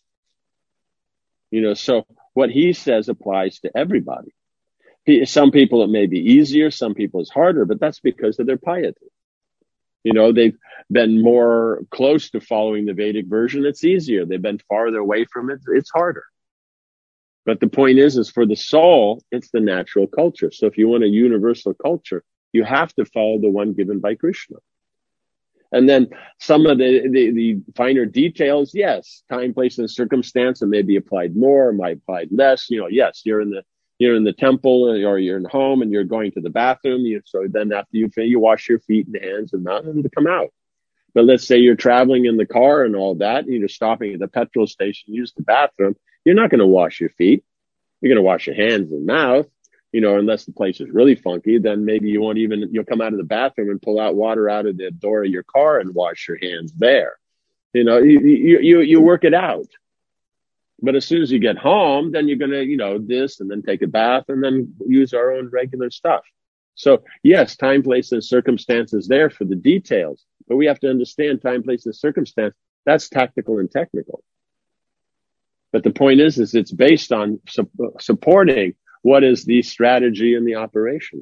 So what he says applies to everybody. Some people it may be easier, some people it's harder, but that's because of their piety. They've been more close to following the Vedic version. It's easier. They've been farther away from it. It's harder. But the point is for the soul, it's the natural culture. So if you want a universal culture, you have to follow the one given by Krishna. And then some of the finer details, yes, time, place, and circumstance, it may be applied more, might be applied less. Yes, you're in the temple or you're in home and you're going to the bathroom. So then after you wash your feet and hands and mouth and come out. But let's say you're traveling in the car and all that, and you're stopping at the petrol station, use the bathroom. You're not going to wash your feet. You're going to wash your hands and mouth. Unless the place is really funky, then maybe you'll come out of the bathroom and pull out water out of the door of your car and wash your hands there. You work it out. But as soon as you get home, then you're going to, this and then take a bath and then use our own regular stuff. So yes, time, place, and circumstance is there for the details, but we have to understand time, place, and circumstance. That's tactical and technical. But the point is it's based on supporting what is the strategy and the operation.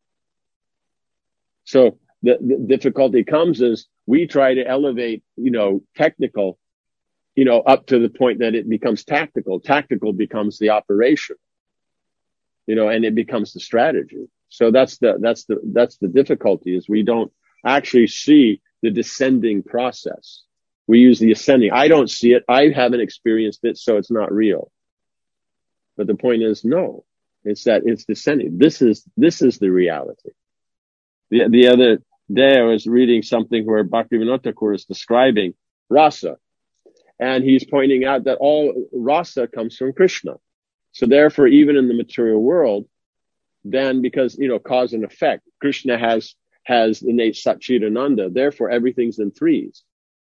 So the difficulty comes is we try to elevate, technical, up to the point that it becomes tactical. Tactical becomes the operation, and it becomes the strategy. So that's the difficulty, is we don't actually see the descending process. We use the ascending. I don't see it. I haven't experienced it, so it's not real. But the point is, no. It's that it's descending. This is the reality. The other day I was reading something where Bhaktivinoda Thakur is describing rasa, and he's pointing out that all rasa comes from Krishna. So therefore, even in the material world, then because cause and effect, Krishna has innate Satchidananda. Therefore, everything's in threes.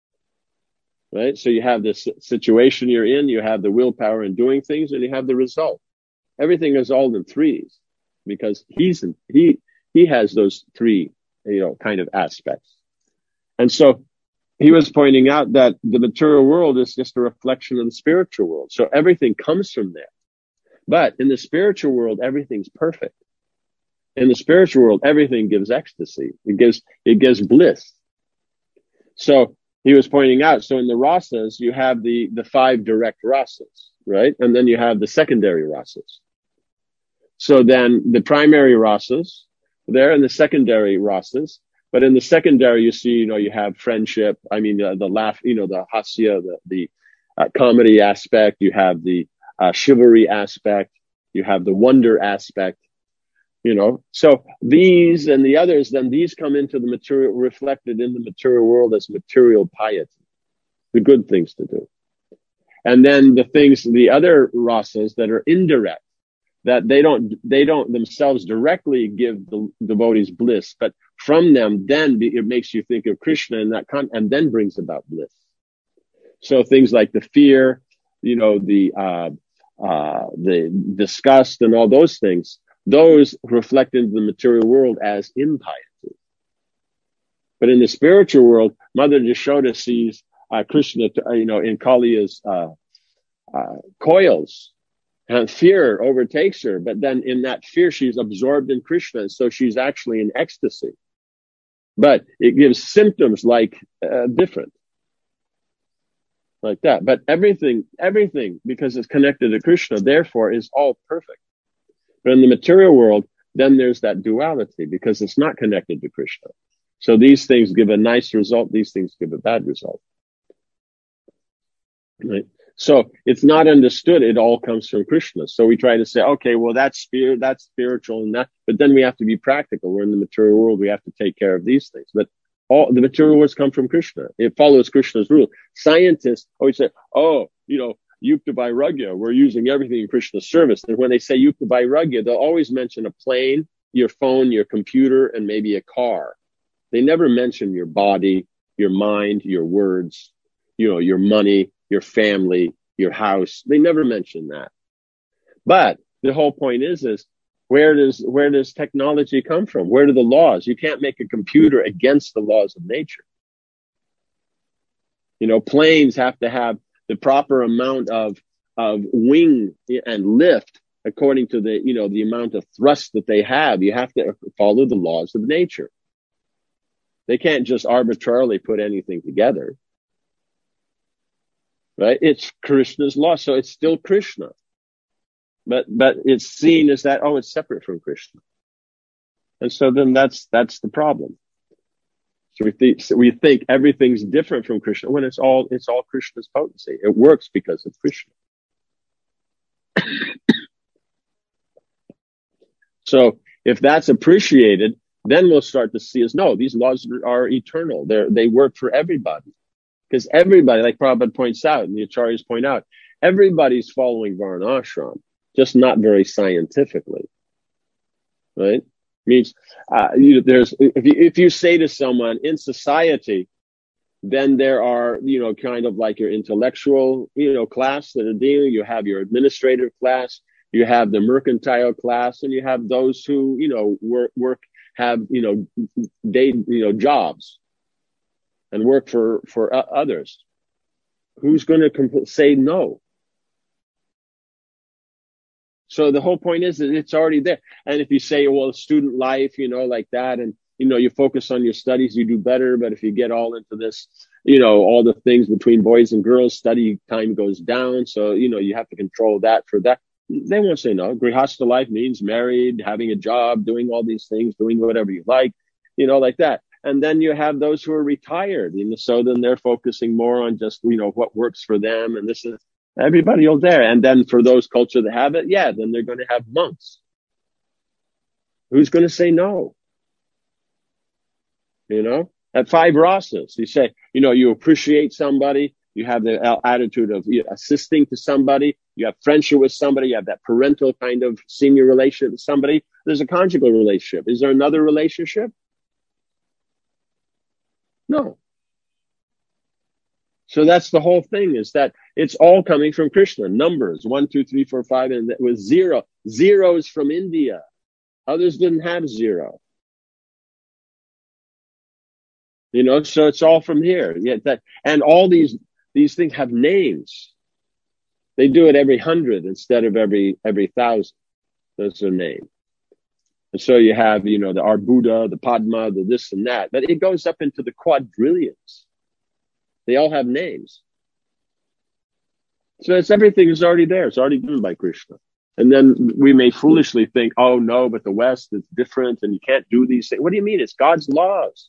Right? So you have this situation you're in, you have the willpower in doing things, and you have the result. Everything is all in threes because he has those three, kind of aspects. And so he was pointing out that the material world is just a reflection of the spiritual world. So everything comes from there. But in the spiritual world, everything's perfect. In the spiritual world, everything gives ecstasy. It gives bliss. So he was pointing out, so in the rasas, you have the 5 direct rasas, right? And then you have the secondary rasas. So then the primary rasas there and the secondary rasas. But in the secondary, you see, you have friendship. I mean, the laugh, the hasya, the comedy aspect. You have the chivalry aspect. You have the wonder aspect. So these and the others, then these come into the material, reflected in the material world as material piety, the good things to do. And then the other rasas that are indirect, that they don't themselves directly give the devotees bliss, but from them, then it makes you think of Krishna and then brings about bliss. So things like the fear, the disgust and all those things, those reflect into the material world as impiety. But in the spiritual world, Mother Yashoda sees Krishna, in Kaliya's coils, and fear overtakes her. But then in that fear, she's absorbed in Krishna, so she's actually in ecstasy. But it gives symptoms like different, like that. But everything, because it's connected to Krishna, therefore is all perfect. But in the material world, then there's that duality because it's not connected to Krishna. So these things give a nice result. These things give a bad result. Right? So it's not understood. It all comes from Krishna. So we try to say, okay, well, that's spiritual and that, but then we have to be practical. We're in the material world. We have to take care of these things. But all the material words come from Krishna. It follows Krishna's rule. Scientists always say, oh, Yukta Vairagya, we're using everything in Krishna's service. And when they say Yukta Vairagya, they'll always mention a plane, your phone, your computer, and maybe a car. They never mention your body, your mind, your words, your money, your family, your house. They never mention that. But the whole point is where does technology come from? Where do the laws? You can't make a computer against the laws of nature. Planes have to have the proper amount of wing and lift according to the amount of thrust that they have. You have to follow the laws of nature. They can't just arbitrarily put anything together. Right? It's Krishna's law, so it's still Krishna. But it's seen as that, it's separate from Krishna. And so then that's the problem. So we think everything's different from Krishna when it's all Krishna's potency. It works because of Krishna. So if that's appreciated, then we'll start to see these laws are eternal. They work for everybody. Because everybody, like Prabhupada points out, and the Acharyas point out, everybody's following Varnashram, just not very scientifically. Right? Means if you say to someone in society, then there are kind of like your intellectual class that are dealing. You have your administrative class, you have the mercantile class, and you have those who have jobs and work for others. Who's going to say no? So the whole point is that it's already there. And if you say, well, student life, like that, and, you focus on your studies, you do better. But if you get all into this, all the things between boys and girls, study time goes down. So, you have to control that for that. They won't say no. Grihastha life means married, having a job, doing all these things, doing whatever you like, like that. And then you have those who are retired, so then they're focusing more on just, what works for them. And this is, everybody will there. And then for those culture that have it, then they're going to have monks. Who's going to say no? At 5 rasas, you say, you appreciate somebody. You have the attitude of assisting to somebody. You have friendship with somebody. You have that parental kind of senior relationship with somebody. There's a conjugal relationship. Is there another relationship? No. So that's the whole thing, is that it's all coming from Krishna. Numbers 1, 2, 3, 4, 5, and it was 0. Zeros from India. Others didn't have 0. So it's all from here. And all these things have names. They do it every 100 instead of every 1,000. That's their name. And so you have, the Arbuda, the Padma, the this and that. But it goes up into the quadrillions. They all have names. So everything is already there. It's already given by Krishna. And then we may foolishly think, oh no, but the West is different and you can't do these things. What do you mean? It's God's laws.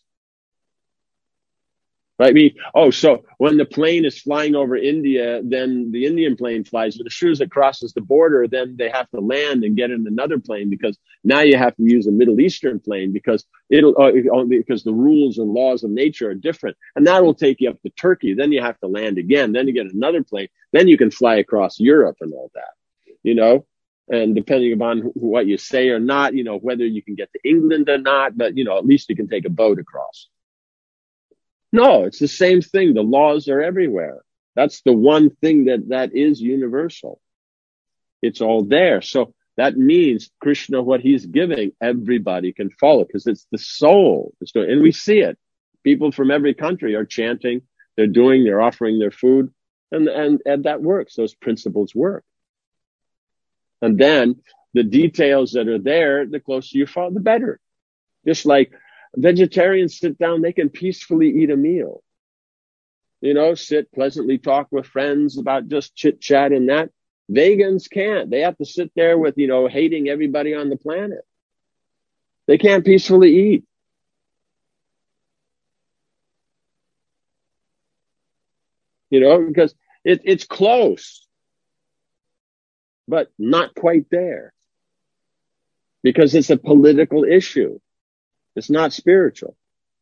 Right? So when the plane is flying over India, then the Indian plane flies. But as soon as it crosses the border, then they have to land and get in another plane, because now you have to use a Middle Eastern plane because because the rules and laws of nature are different. And that will take you up to Turkey. Then you have to land again. Then you get another plane. Then you can fly across Europe and all that, And depending upon what you say or not, whether you can get to England or not, but, at least you can take a boat across. No, it's the same thing. The laws are everywhere. That's the one thing that is universal. It's all there. So that means Krishna, what he's giving, everybody can follow, because it's the soul. And we see it. People from every country are chanting. They're offering their food. And that works. Those principles work. And then the details that are there, the closer you follow, the better. Just like vegetarians sit down, they can peacefully eat a meal. Sit, pleasantly talk with friends about just chit chat and that. Vegans can't. They have to sit there with, hating everybody on the planet. They can't peacefully eat. Because It's close, but not quite there, because it's a political issue. It's not spiritual,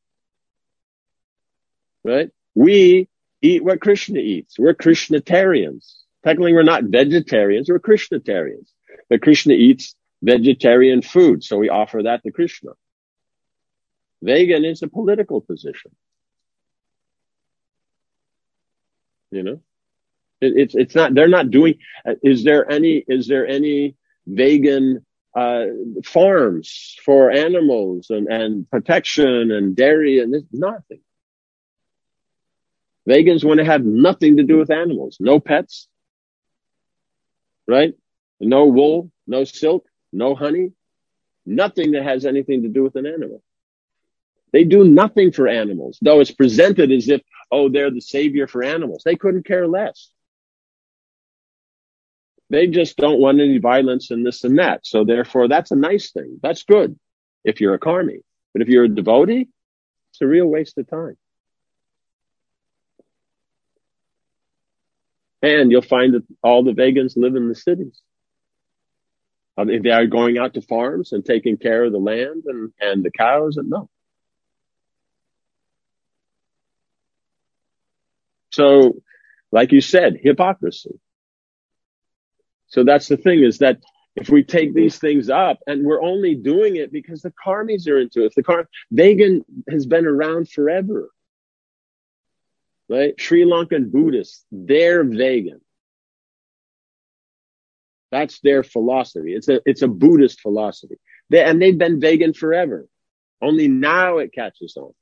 right? We eat what Krishna eats. We're Krishnatarians. Technically, we're not vegetarians. We're Krishnatarians. But Krishna eats vegetarian food, so we offer that to Krishna. Vegan is a political position. You know, it's not. They're not doing. Is there any vegan farms for animals and protection and dairy and this? Nothing. Vegans want to have nothing to do with animals. No pets, right? No wool, no silk, no honey, nothing that has anything to do with an animal. They do nothing for animals, though it's presented as if, oh, they're the savior for animals. They couldn't care less. They just don't want any violence and this and that. So therefore, that's a nice thing. That's good if you're a karmi. But if you're a devotee, it's a real waste of time. And you'll find that all the vegans live in the cities. If they are going out to farms and taking care of the land and the cows, and no. So, like you said, hypocrisy. So that's the thing, is that if we take these things up, and we're only doing it because the karmis are into it. Vegan has been around forever. Right? Sri Lankan Buddhists, they're vegan. That's their philosophy. It's a Buddhist philosophy. They've been vegan forever. Only now it catches on.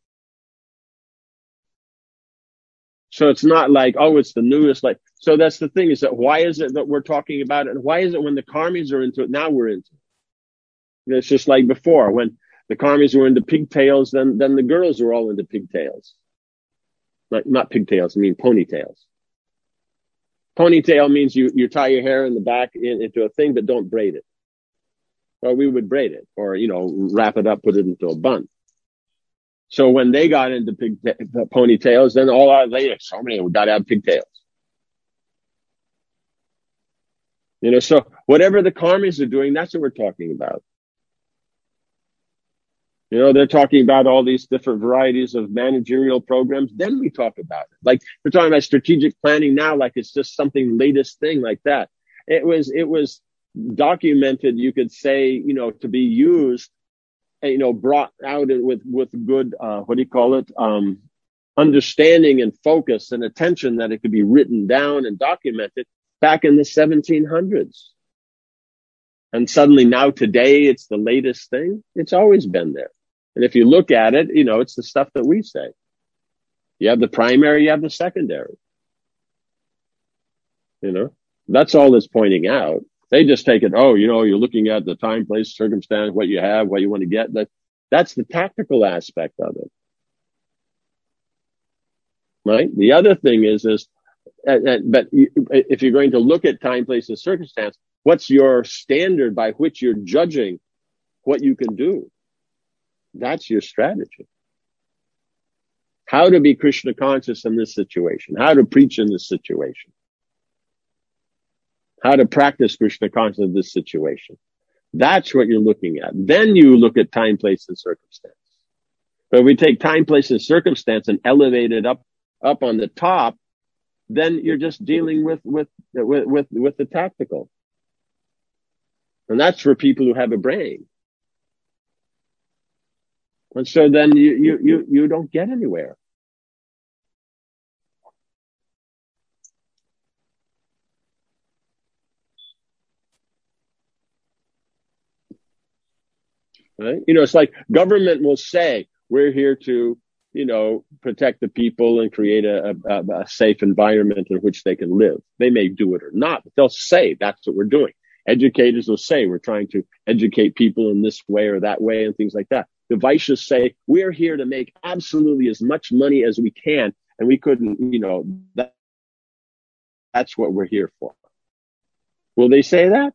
So it's not like, oh, it's the newest. So that's the thing, is that why is it that we're talking about it? And why is it when the karmis are into it, now we're into it? It's just like before, when the karmis were into pigtails, then the girls were all into pigtails. Not pigtails, I mean ponytails. Ponytail means you tie your hair in the back into a thing, but don't braid it. Well, we would braid it, or, wrap it up, put it into a bun. So when they got into ponytails, then so many, we got to have pigtails. So whatever the karmis are doing, that's what we're talking about. They're talking about all these different varieties of managerial programs. Then we talk about it. Like, we're talking about strategic planning now, like it's just something latest thing like that. It was documented, you could say, to be used, brought out with good, understanding and focus and attention, that it could be written down and documented back in the 1700s. And suddenly now today, it's the latest thing. It's always been there. And if you look at it, it's the stuff that we say. You have the primary, you have the secondary. That's all it's pointing out. They just take it, you're looking at the time, place, circumstance, what you have, what you want to get. That's the tactical aspect of it. Right? The other thing is, but if you're going to look at time, place, and circumstance, what's your standard by which you're judging what you can do? That's your strategy. How to be Krishna conscious in this situation. How to preach in this situation. How to practice Krishna consciousness in this situation. That's what you're looking at. Then you look at time, place, and circumstance. But if we take time, place, and circumstance and elevate it up on the top, then you're just dealing with the tactical. And that's for people who have a brain. And so then you don't get anywhere. Right? It's like government will say, we're here to, protect the people and create a safe environment in which they can live. They may do it or not, but they'll say that's what we're doing. Educators will say, we're trying to educate people in this way or that way and things like that. The Vaishyas say, we're here to make absolutely as much money as we can, and we couldn't, that's what we're here for. Will they say that?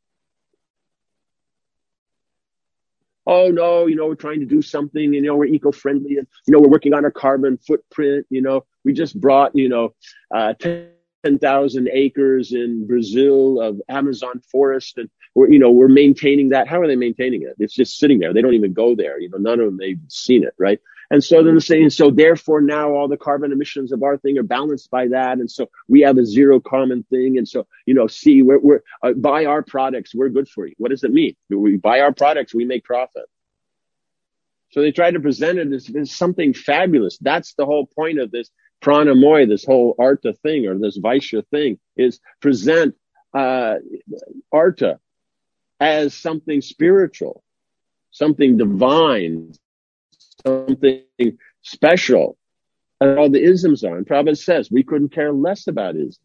Oh, no, we're trying to do something, we're eco-friendly, and, we're working on our carbon footprint, we just brought, 10 10,000 acres in Brazil of Amazon forest, and we're maintaining that. How are they maintaining it? It's just sitting there. They don't even go there. None of them they've seen it, right? And so then they're saying, so therefore now all the carbon emissions of our thing are balanced by that, and so we have a zero carbon thing, and so see, we're buy our products, we're good for you. What does it mean? We buy our products, we make profit. So they try to present it as something fabulous. That's the whole point of this pranamoy, this whole artha thing, or this vaishya thing, is present artha as something spiritual, something divine, something special. And all the isms are. And Prabhupada says we couldn't care less about isms,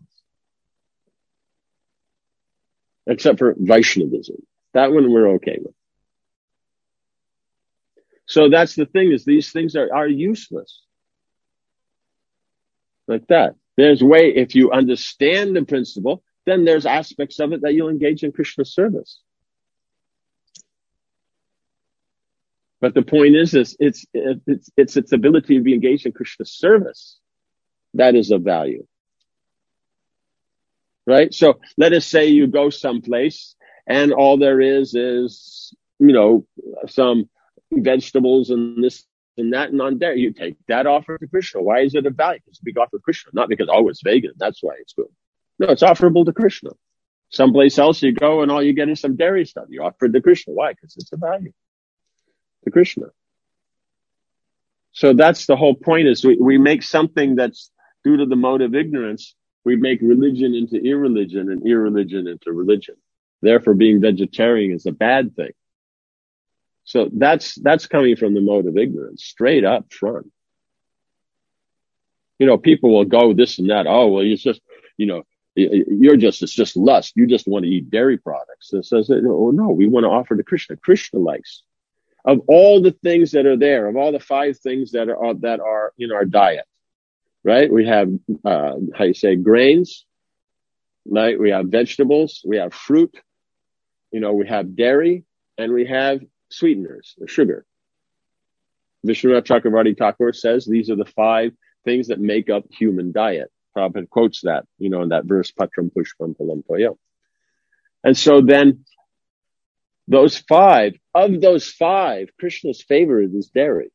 except for Vaishnavism. That one we're okay with. So that's the thing, is these things are useless. Like that. There's way, if you understand the principle, then there's aspects of it that you'll engage in Krishna service. But the point is it's its ability to be engaged in Krishna service that is of value. Right? So let us say you go someplace and all there is, some vegetables and this and that, and on there, you take that offer to Krishna. Why is it of value? It's a big offer to Krishna, not because, it's vegan, that's why it's good. No, it's offerable to Krishna. Someplace else you go and all you get is some dairy stuff. You offer it to Krishna. Why? Because it's a value to Krishna. So that's the whole point, is we make something that's due to the mode of ignorance. We make religion into irreligion and irreligion into religion. Therefore, being vegetarian is a bad thing. So that's coming from the mode of ignorance, straight up front. People will go this and that. Oh, well, it's just, it's just lust. You just want to eat dairy products. And so, no, we want to offer to Krishna. Krishna likes. Of all the things that are there, of all the 5 things that are in our diet, right? We have, grains, right? We have vegetables, we have fruit, we have dairy, and we have sweeteners, or sugar. Vishwanath Chakravarti Thakur says these are the 5 things that make up human diet. Prabhupada quotes that, in that verse, Patram Pushpam Palam Toyam. And so then, those 5, Krishna's favorite is dairy.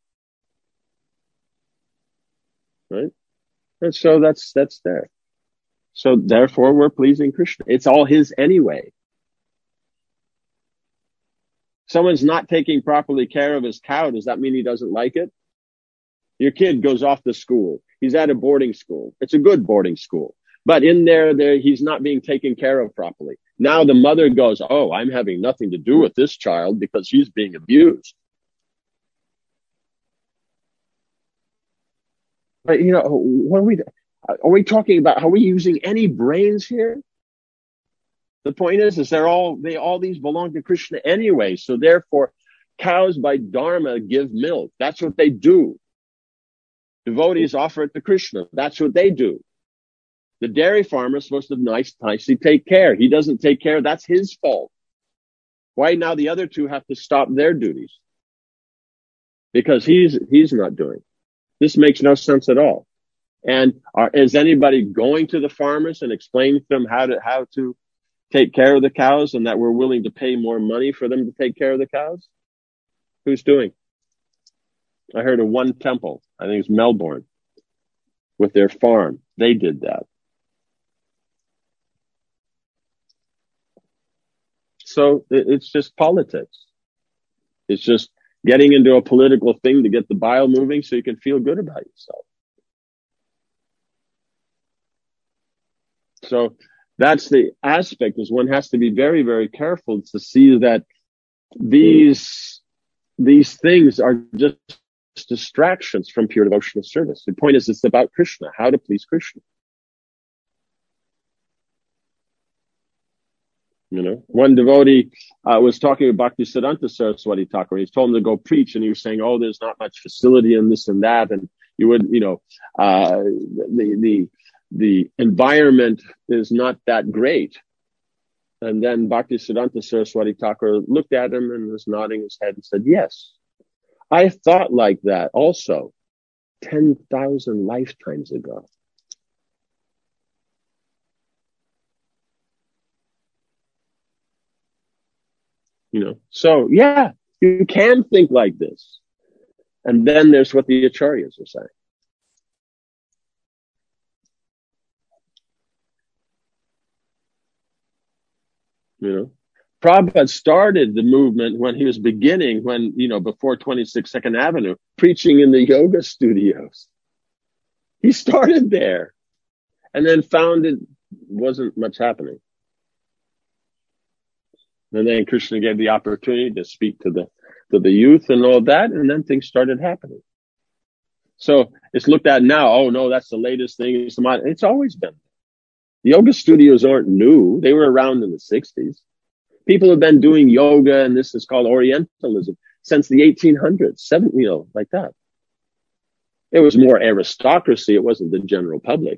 Right? And so that's there. So therefore we're pleasing Krishna. It's all his anyway. Someone's not taking properly care of his cow. Does that mean he doesn't like it? Your kid goes off to school. He's at a boarding school. It's a good boarding school. But in there, he's not being taken care of properly. Now the mother goes, I'm having nothing to do with this child because he's being abused. But, what are we talking about? Are we using any brains here? The point is all these belong to Krishna anyway. So therefore, cows by dharma give milk. That's what they do. Devotees offer it to Krishna. That's what they do. The dairy farmer is supposed to nicely take care. He doesn't take care. That's his fault. Why now the other 2 have to stop their duties? Because he's not doing. This makes no sense at all. And is anybody going to the farmers and explaining to them how to take care of the cows, and that we're willing to pay more money for them to take care of the cows? Who's doing? I heard of one temple, I think it's Melbourne, with their farm. They did that. So it's just politics. It's just getting into a political thing to get the bile moving so you can feel good about yourself. So that's the aspect, is one has to be very, very careful to see that these things are just distractions from pure devotional service. The point is, it's about Krishna, how to please Krishna. One devotee was talking with Bhaktisiddhanta Saraswati Thakur. He told him to go preach, and he was saying, there's not much facility in this and that, and you would, the environment is not that great. And then Bhaktisiddhanta Saraswati Thakur looked at him and was nodding his head and said, yes, I thought like that also 10,000 lifetimes ago. So yeah, you can think like this. And then there's what the Acharyas are saying. Prabhupada started the movement when he was beginning, before 22nd Avenue, preaching in the yoga studios. He started there and then found it wasn't much happening. And then Krishna gave the opportunity to speak to the youth and all that, and then things started happening. So it's looked at now, oh no, that's the latest thing. It's always been. The yoga studios aren't new. They were around in the 60s. People have been doing yoga, and this is called Orientalism, since the 1800s, like that. It was more aristocracy. It wasn't the general public.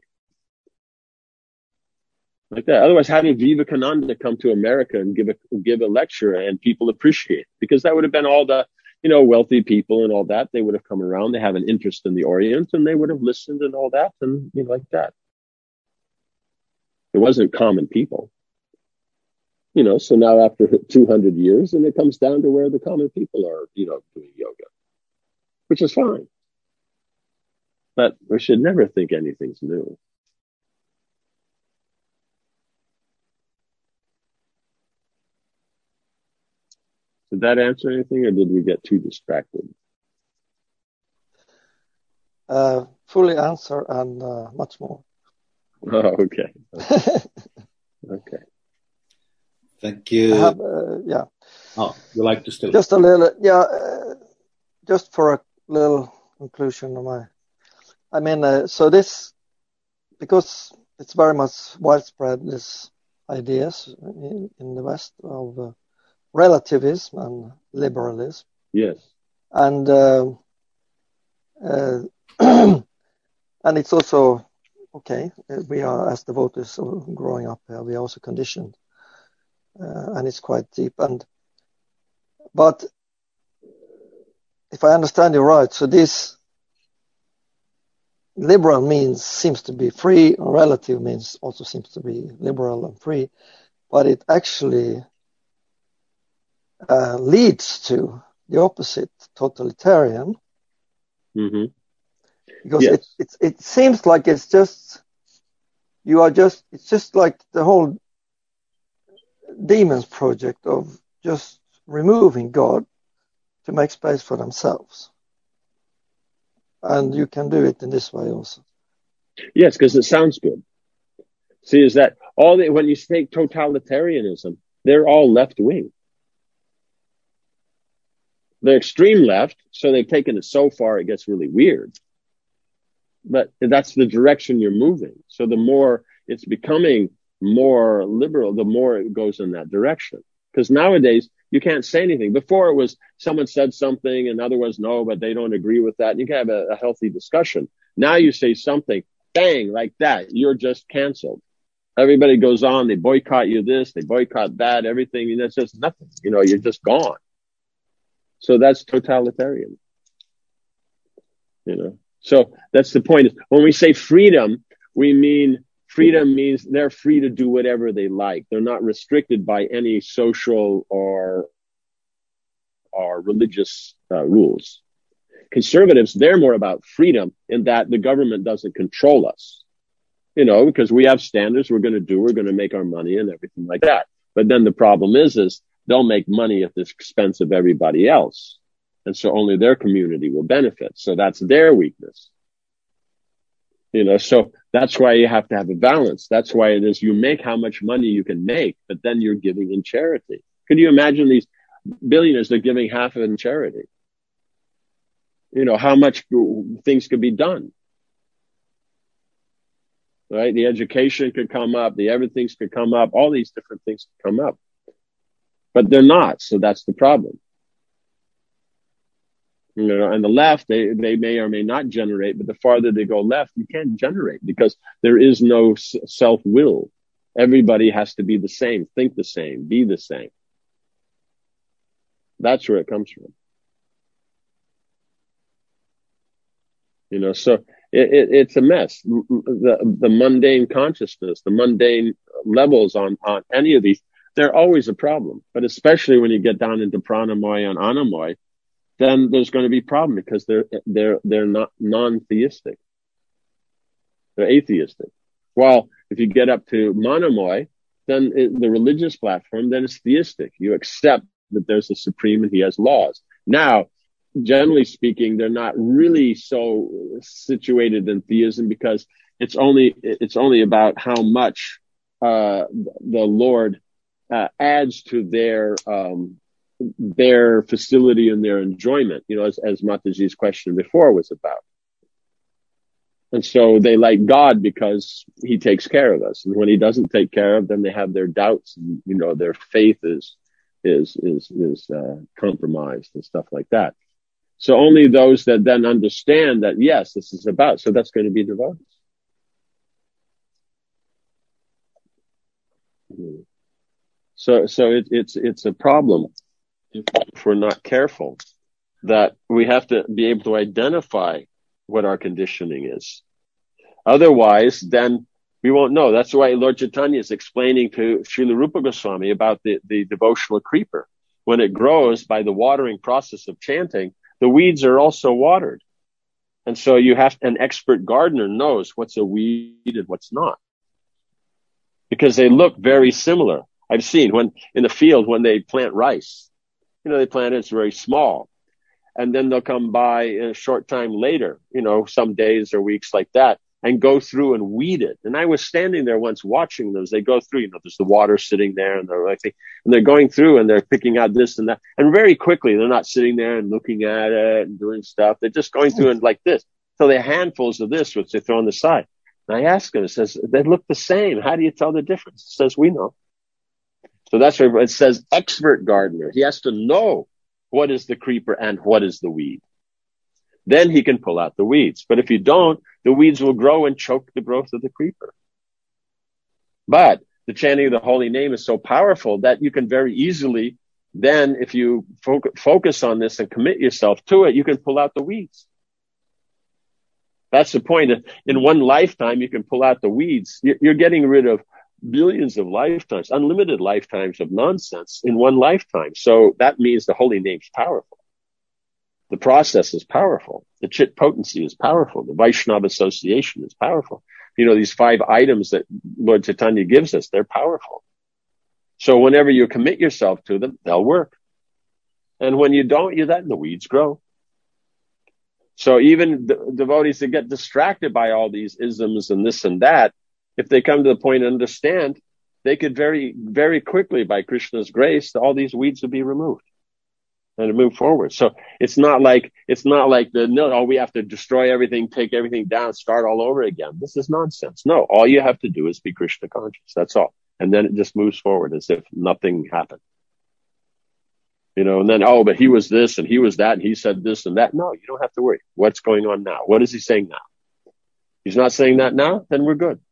Like that. Otherwise, how did Vivekananda come to America and give a lecture and people appreciate it? Because that would have been all the, wealthy people and all that. They would have come around. They have an interest in the Orient and they would have listened and all that and like that. It wasn't common people. So now after 200 years, and it comes down to where the common people are, doing yoga, which is fine. But we should never think anything's new. Did that answer anything, or did we get too distracted? Fully answer and much more. Oh, okay. Okay. Thank you. Yeah. Oh, you like to still? Just a little, just for a little conclusion of so this, because it's very much widespread, this ideas in the West of relativism and liberalism. Yes. And and it's also, okay, we are, as devotees growing up here, we are also conditioned. And it's quite deep. But if I understand you right, so this liberal seems to be free, or relative means also seems to be liberal and free, but it actually leads to the opposite, totalitarian. Mm-hmm. Because yes. it seems like it's just like the whole demons project of just removing God to make space for themselves. And you can do it in this way also. Yes, because it sounds good. See, is that when you take totalitarianism, they're all left wing. They're extreme left, so they've taken it so far it gets really weird. But that's the direction you're moving. So the more it's becoming more liberal, the more it goes in that direction. Because nowadays, you can't say anything. Before it was someone said something and other was no, but they don't agree with that. You can have a healthy discussion. Now you say something, bang, like that, you're just canceled. Everybody goes on, they boycott you this, they boycott that, everything, and that's just nothing. You're just gone. So that's totalitarian. So that's the point. When we say freedom, we mean freedom means they're free to do whatever they like. They're not restricted by any social or religious rules. Conservatives, they're more about freedom in that the government doesn't control us. Because we have standards we're going to make our money and everything like that. But then the problem is they'll make money at the expense of everybody else. And so only their community will benefit. So that's their weakness. So that's why you have to have a balance. That's why it is you make how much money you can make, but then you're giving in charity. Could you imagine these billionaires, they're giving half of it in charity? How much things could be done? Right? The education could come up, the everything could come up, all these different things could come up. But they're not, so that's the problem. And the left, they may or may not generate, but the farther they go left, you can't generate because there is no self-will. Everybody has to be the same, think the same, be the same. That's where it comes from. So it's a mess. The mundane consciousness, the mundane levels on any of these, they're always a problem. But especially when you get down into pranamoy and anamoy, then there's going to be a problem because they're not non-theistic. They're atheistic. While if you get up to monomoy, then the religious platform, then it's theistic. You accept that there's a supreme and he has laws. Now, generally speaking, they're not really so situated in theism because it's only about how much the Lord adds to their facility and their enjoyment, as Mataji's question before was about. And so they like God because he takes care of us. And when he doesn't take care of them, they have their doubts and, their faith is compromised and stuff like that. So only those that then understand that, yes, this is about, so that's going to be devotees. So it's a problem if we're not careful that we have to be able to identify what our conditioning is. Otherwise, then we won't know. That's why Lord Chaitanya is explaining to Srila Rupa Goswami about the devotional creeper. When it grows by the watering process of chanting, the weeds are also watered. And so an expert gardener knows what's a weed and what's not. Because they look very similar. I've seen when in the field, when they plant rice, they plant it's very small. And then they'll come by a short time later, some days or weeks like that, and go through and weed it. And I was standing there once watching those. They go through, there's the water sitting there and they're going through and they're picking out this and that. And very quickly, they're not sitting there and looking at it and doing stuff. They're just going through and like this. So they have handfuls of this, which they throw on the side. And I asked him, it says, they look the same. How do you tell the difference? It says, we know. So that's where it says expert gardener. He has to know what is the creeper and what is the weed. Then he can pull out the weeds. But if you don't, the weeds will grow and choke the growth of the creeper. But the chanting of the holy name is so powerful that you can very easily, then if you focus on this and commit yourself to it, you can pull out the weeds. That's the point. In one lifetime, you can pull out the weeds. You're getting rid of billions of lifetimes, unlimited lifetimes of nonsense in one lifetime. So that means the holy name's powerful. The process is powerful. The chit potency is powerful. The Vaishnava association is powerful. These 5 items that Lord Chaitanya gives us, they're powerful. So whenever you commit yourself to them, they'll work. And when you don't, you let the weeds grow. So even the devotees that get distracted by all these isms and this and that, if they come to the point and understand, they could very, very quickly, by Krishna's grace, all these weeds will be removed and move forward. So it's not like we have to destroy everything, take everything down, start all over again. This is nonsense. No, all you have to do is be Krishna conscious. That's all. And then it just moves forward as if nothing happened. And then, but he was this and he was that and he said this and that. No, you don't have to worry. What's going on now? What is he saying now? He's not saying that now, then we're good.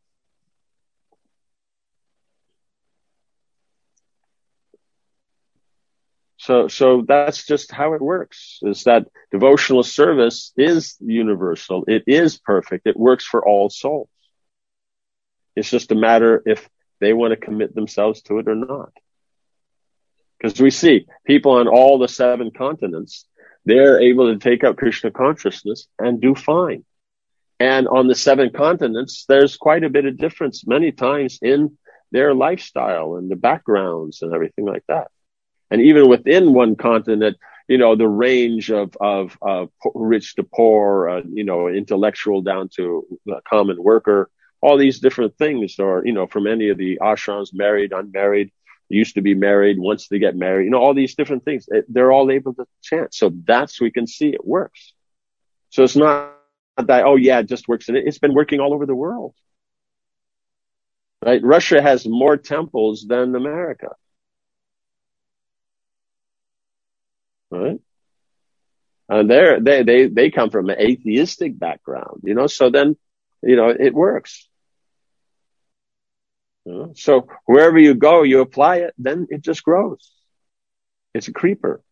So that's just how it works, is that devotional service is universal. It is perfect. It works for all souls. It's just a matter if they want to commit themselves to it or not. Because we see people on all the 7 continents, they're able to take up Krishna consciousness and do fine. And on the 7 continents, there's quite a bit of difference many times in their lifestyle and the backgrounds and everything like that. And even within one continent, the range of rich to poor, intellectual down to a common worker, all these different things are, from any of the ashrams, married, unmarried, used to be married, once they get married, all these different things, they're all able to chant. So we can see it works. So it's not that, it just works. It's been working all over the world. Right? Russia has more temples than America. Right? And they come from an atheistic background, so then, it works. So wherever you go, you apply it, then it just grows. It's a creeper.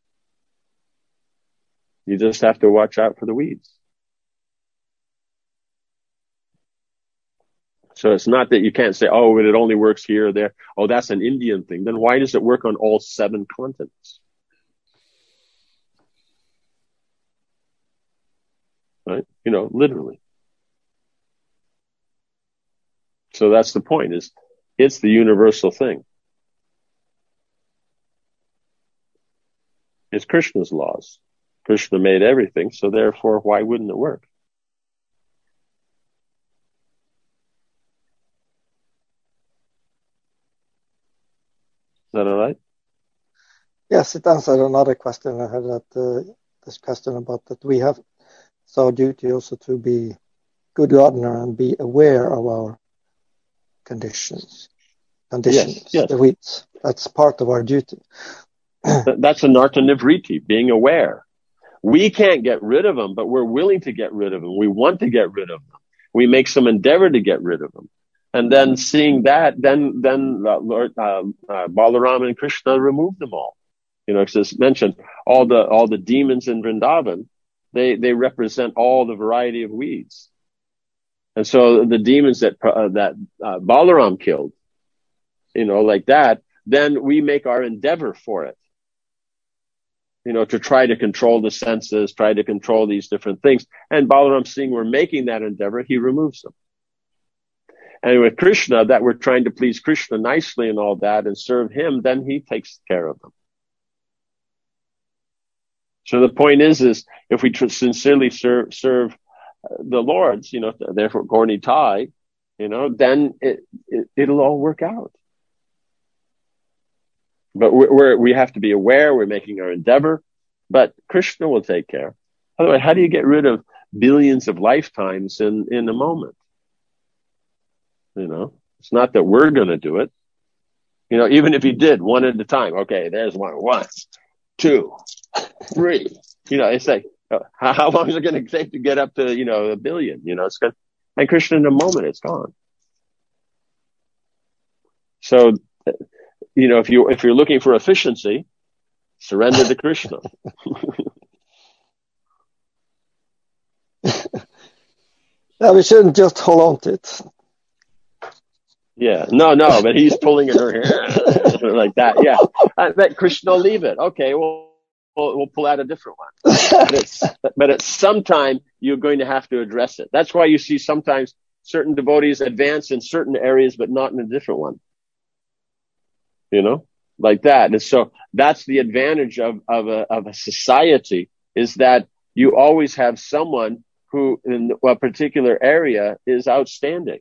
You just have to watch out for the weeds. So it's not that you can't say, oh, it only works here or there. Oh, that's an Indian thing. Then why does it work on all 7 continents? Right? Literally. So that's the point, is it's the universal thing. It's Krishna's laws. Krishna made everything, so therefore, why wouldn't it work? Is that all right? Yes, it answered another question I had. This question about that we have it's our duty also to be good gardener and be aware of our conditions, yes. the weeds. That's part of our duty. That's a narta nivriti, being aware. We can't get rid of them, but we're willing to get rid of them. We want to get rid of them. We make some endeavor to get rid of them. And then seeing that, then Lord Balaram and Krishna remove them all. Because as mentioned, all the demons in Vrindavan, they represent all the variety of weeds. And so the demons that Balaram killed, like that, then we make our endeavor for it. To try to control the senses, try to control these different things. And Balaram, seeing we're making that endeavor, he removes them. And with Krishna, that we're trying to please Krishna nicely and all that and serve him, then he takes care of them. So the point is if we sincerely serve the Lord's, therefore Gorni Tai, then it'll all work out. But we have to be aware, we're making our endeavor, but Krishna will take care. Otherwise, how do you get rid of billions of lifetimes in a moment? It's not that we're going to do it. Even if he did one at a time, okay, there's one, 2, 3. It's like, how long is it going to take to get up to, a billion? It's good. And Krishna, in a moment, it's gone. So, if you're looking for efficiency, surrender to Krishna. Yeah, we shouldn't just hold on to it. Yeah, no, but he's pulling it like that. Yeah, I bet Krishna will leave it. Okay, we'll pull out a different one. But at some time you're going to have to address it. That's why you see sometimes certain devotees advance in certain areas, but not in a different one. Like that. And so that's the advantage of a society, is that you always have someone who in a particular area is outstanding.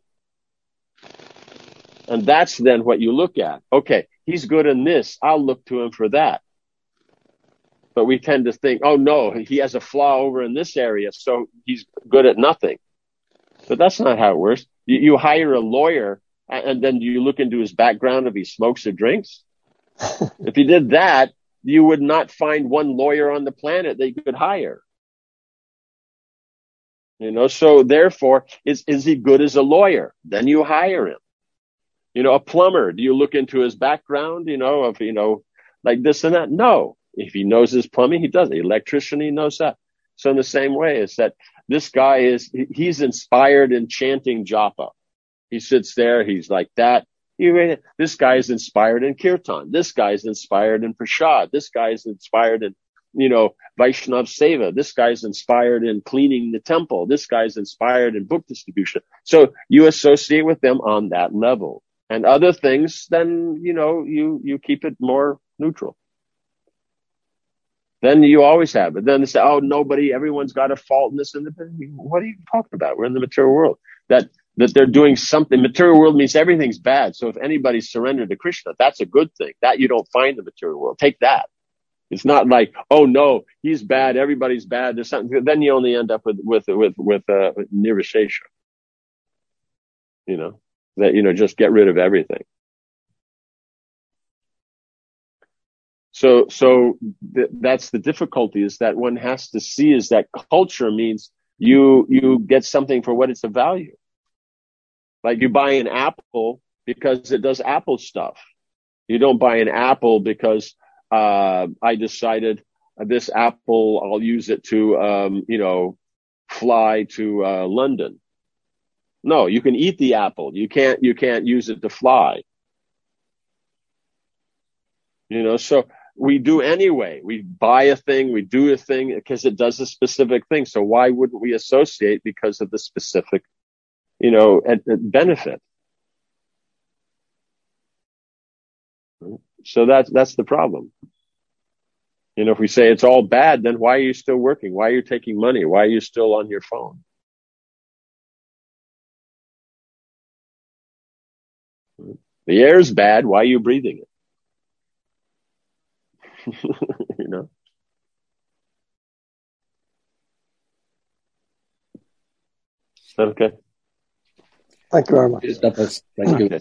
And that's then what you look at. Okay, he's good in this. I'll look to him for that. But we tend to think, oh no, he has a flaw over in this area, so he's good at nothing. But that's not how it works. You hire a lawyer and then you look into his background if he smokes or drinks. If you did that, you would not find one lawyer on the planet that you could hire. So therefore, is he good as a lawyer? Then you hire him. A plumber, do you look into his background, like this and that? No. If he knows his plumbing, he does. The electrician, he knows that. So in the same way, is that this guy he's inspired in chanting japa. He sits there, he's like that. This guy is inspired in kirtan. This guy is inspired in prasad. This guy is inspired in, Vaishnav seva. This guy is inspired in cleaning the temple. This guy is inspired in book distribution. So you associate with them on that level. And other things, then, you keep it more neutral. Then you always have it. Then they say, oh, everyone's got a fault in this and that. What are you talking about? We're in the material world. That they're doing something. Material world means everything's bad. So if anybody's surrendered to Krishna, that's a good thing. That you don't find in the material world. Take that. It's not like, oh no, he's bad, everybody's bad. There's something. Then you only end up with nirvishesha. Just get rid of everything. So that's the difficulty, is that one has to see is that culture means you get something for what it's of value. Like you buy an apple because it does apple stuff. You don't buy an apple because I decided this apple, I'll use it to fly to London. No, you can eat the apple. You can't use it to fly. So we do anyway. We buy a thing, we do a thing because it does a specific thing. So why wouldn't we associate because of the specific, benefit? So that's the problem. If we say it's all bad, then why are you still working? Why are you taking money? Why are you still on your phone? The air's bad. Why are you breathing it? Okay. Thank you very much. Thank you.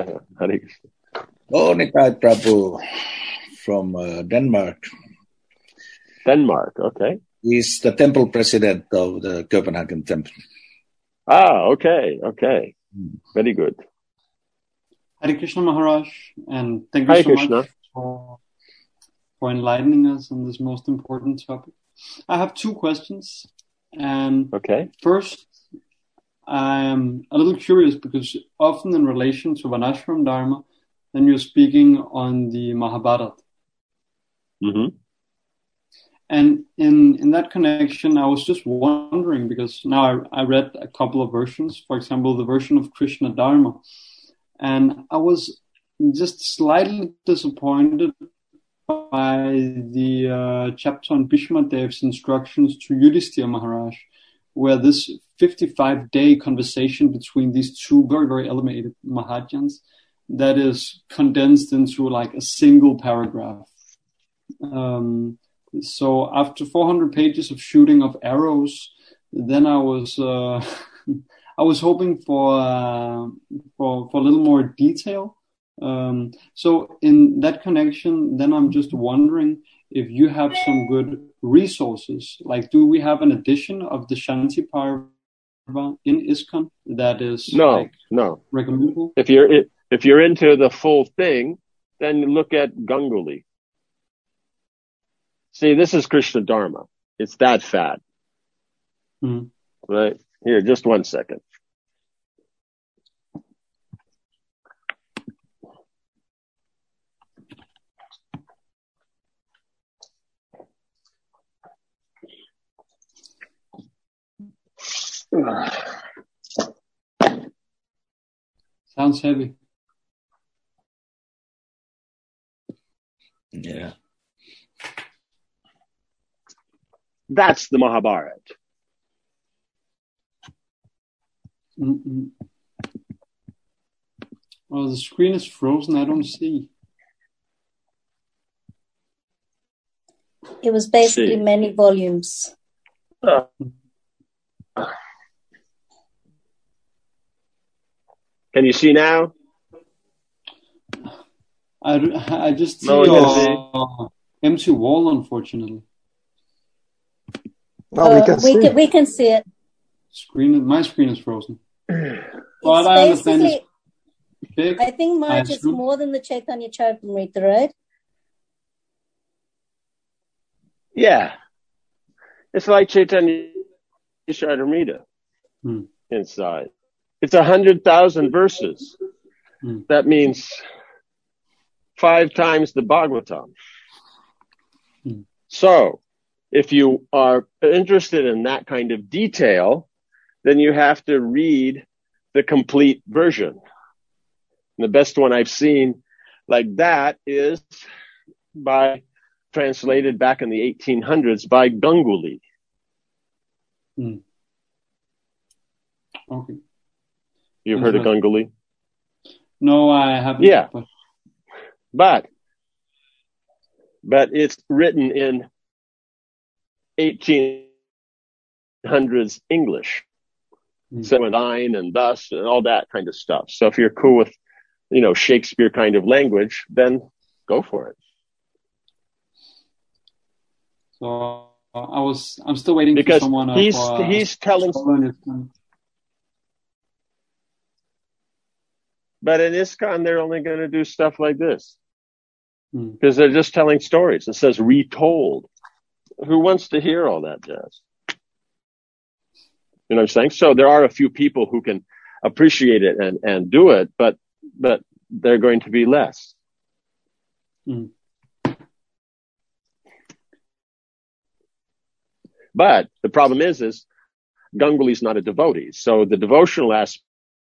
Nikai Prabhu from Denmark. Denmark, okay. He's the temple president of the Copenhagen Temple. Okay. Very good. Hare Krishna Maharaj, and thank you so much for enlightening us on this most important topic. I have two questions. And first, I'm a little curious because often in relation to Varnashram Dharma, then you're speaking on the Mahabharata. Mm-hmm. And in that connection, I was just wondering, because now I read a couple of versions, for example, the version of Krishna Dharma, and I was just slightly disappointed by the chapter on Bhishma Dev's instructions to Yudhishthira Maharaj, where this 55-day conversation between these two very, very elevated Mahajans that is condensed into like a single paragraph. So after 400 pages of shooting of arrows, then I was I was hoping for a little more detail. So in that connection, then I'm just wondering if you have some good resources. Like, do we have an edition of the Shanti Parva in ISKCON that is no recommendable? If you're into the full thing, then look at Ganguly. See, this is Krishna Dharma. It's that fat. Mm-hmm. Right? Here, just 1 second. Sounds heavy. Yeah. That's the Mahabharata. Mm-mm. Oh, the screen is frozen. I don't see. It was basically many volumes. Can you see now? I just see empty wall, unfortunately. No, we can see it. My screen is frozen. But I understand it's big. I think Marge is more than the Chaitanya Charitamrita, right? Yeah. It's like Chaitanya Charitamrita inside. It's 100,000 verses. That means 5 times the Bhagavatam. So, if you are interested in that kind of detail, then you have to read the complete version. And the best one I've seen like that is translated back in the 1800s by Ganguly. Okay. You've heard of Ganguly? No, I haven't. Yeah. But it's written in 1800s English. 7 and thus and all that kind of stuff. So if you're cool with, Shakespeare kind of language, then go for it. So I'm still waiting because for someone. He's telling. But in ISKCON, they're only going to do stuff like this because they're just telling stories. It says retold. Who wants to hear all that jazz? You know what I'm saying? So there are a few people who can appreciate it and do it, but they're going to be less. Mm. But the problem is Ganguly's not a devotee, so the devotional aspects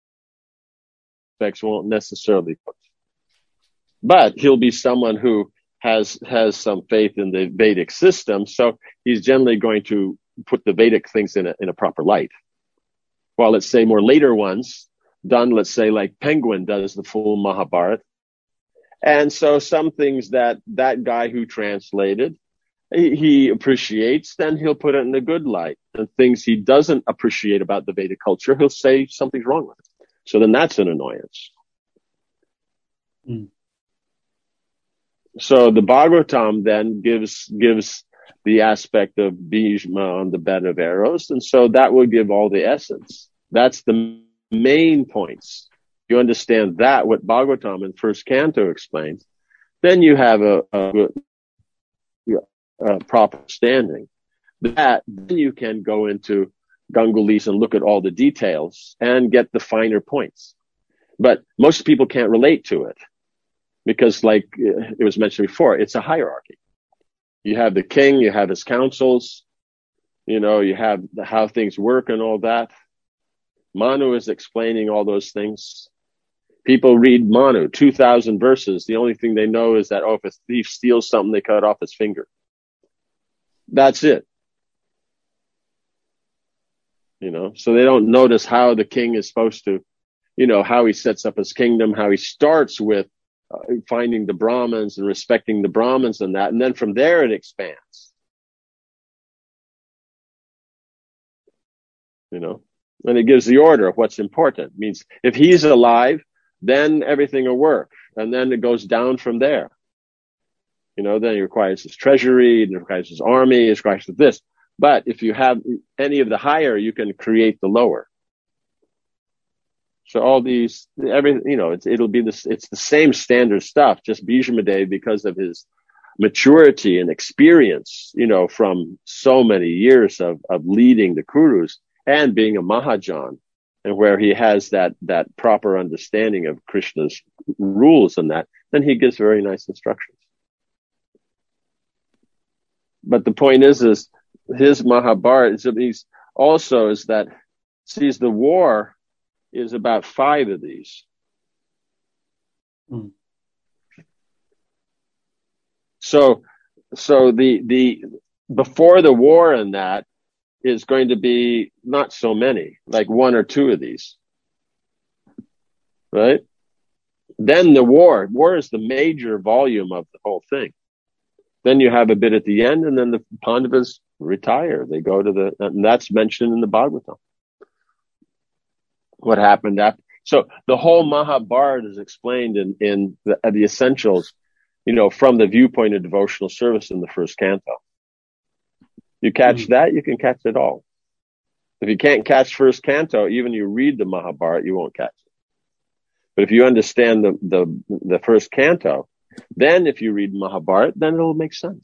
won't necessarily. But he'll be someone who has some faith in the Vedic system, so he's generally going to put the Vedic things in a proper light. While let's say more later ones done, let's say like Penguin does the full Mahabharata, and so some things that guy who translated he appreciates, then he'll put it in a good light. And things he doesn't appreciate about the Vedic culture, he'll say something's wrong with it. So then that's an annoyance. Mm. So the Bhagavatam then gives the aspect of Bhishma on the bed of arrows, and so that will give all the essence. That's the main points. You understand that, what Bhagavatam in first canto explains, then you have a proper standing. Then you can go into Gangulis and look at all the details and get the finer points. But most people can't relate to it because, like it was mentioned before, it's a hierarchy. You have the king, you have his councils, you have how things work and all that. Manu is explaining all those things. People read Manu, 2,000 verses. The only thing they know is that, if a thief steals something, they cut off his finger. That's it. So they don't notice how the king is supposed to, how he sets up his kingdom, how he starts with finding the Brahmins and respecting the Brahmins and that. And then from there it expands. And it gives the order of what's important. It means if he's alive, then everything will work. And then it goes down from there. Then he requires his treasury, it requires his army, it requires this. But if you have any of the higher, you can create the lower. So all these, it'll be this, it's the same standard stuff, just Bhishma Dev, because of his maturity and experience, from so many years of leading the Kurus and being a Mahajan, and where he has that proper understanding of Krishna's rules and that, then he gives very nice instructions. But the point is his Mahabharata is that sees the war is about 5 of these. Mm. So the before the war and that is going to be not so many, like 1 or 2 of these. Right? Then the war is the major volume of the whole thing. Then you have a bit at the end, and then the Pandavas retire. They go to and that's mentioned in the Bhagavatam. What happened after? So the whole Mahabharata is explained in the essentials, from the viewpoint of devotional service in the first canto. You catch that, you can catch it all. If you can't catch first canto, even you read the Mahabharata, you won't catch it. But if you understand the first canto, then if you read Mahabharata, then it'll make sense.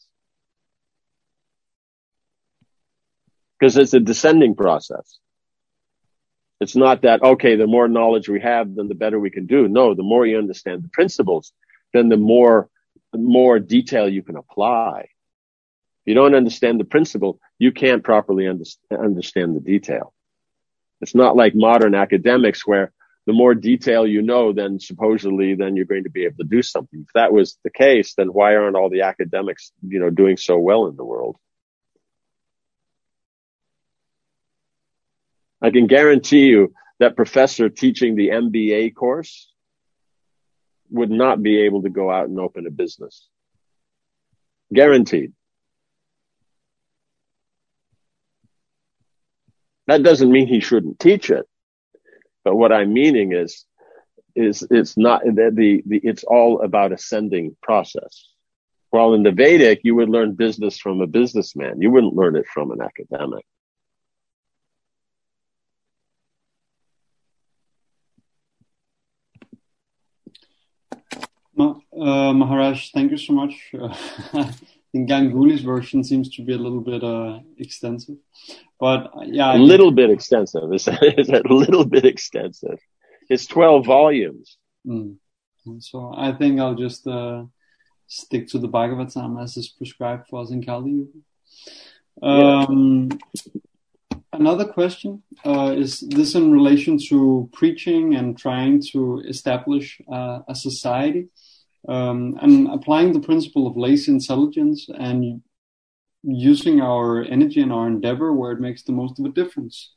Because it's a descending process. It's not that, the more knowledge we have, then the better we can do. No, the more you understand the principles, then the more detail you can apply. If you don't understand the principle, you can't properly understand the detail. It's not like modern academics where the more detail you know, then supposedly then you're going to be able to do something. If that was the case, then why aren't all the academics, doing so well in the world? I can guarantee you that professor teaching the MBA course would not be able to go out and open a business. Guaranteed. That doesn't mean he shouldn't teach it. But what I'm meaning is it's not it's all about ascending process. While in the Vedic, you would learn business from a businessman. You wouldn't learn it from an academic. Maharaj, thank you so much. Ganguly's version seems to be a little bit extensive. But yeah, a little bit extensive. It's a little bit extensive. It's 12 volumes. So I think I'll just stick to the Bhagavatam as is prescribed for us in Kali Yuga. Another question is this in relation to preaching and trying to establish a society and applying the principle of lazy intelligence and using our energy and our endeavor where it makes the most of a difference.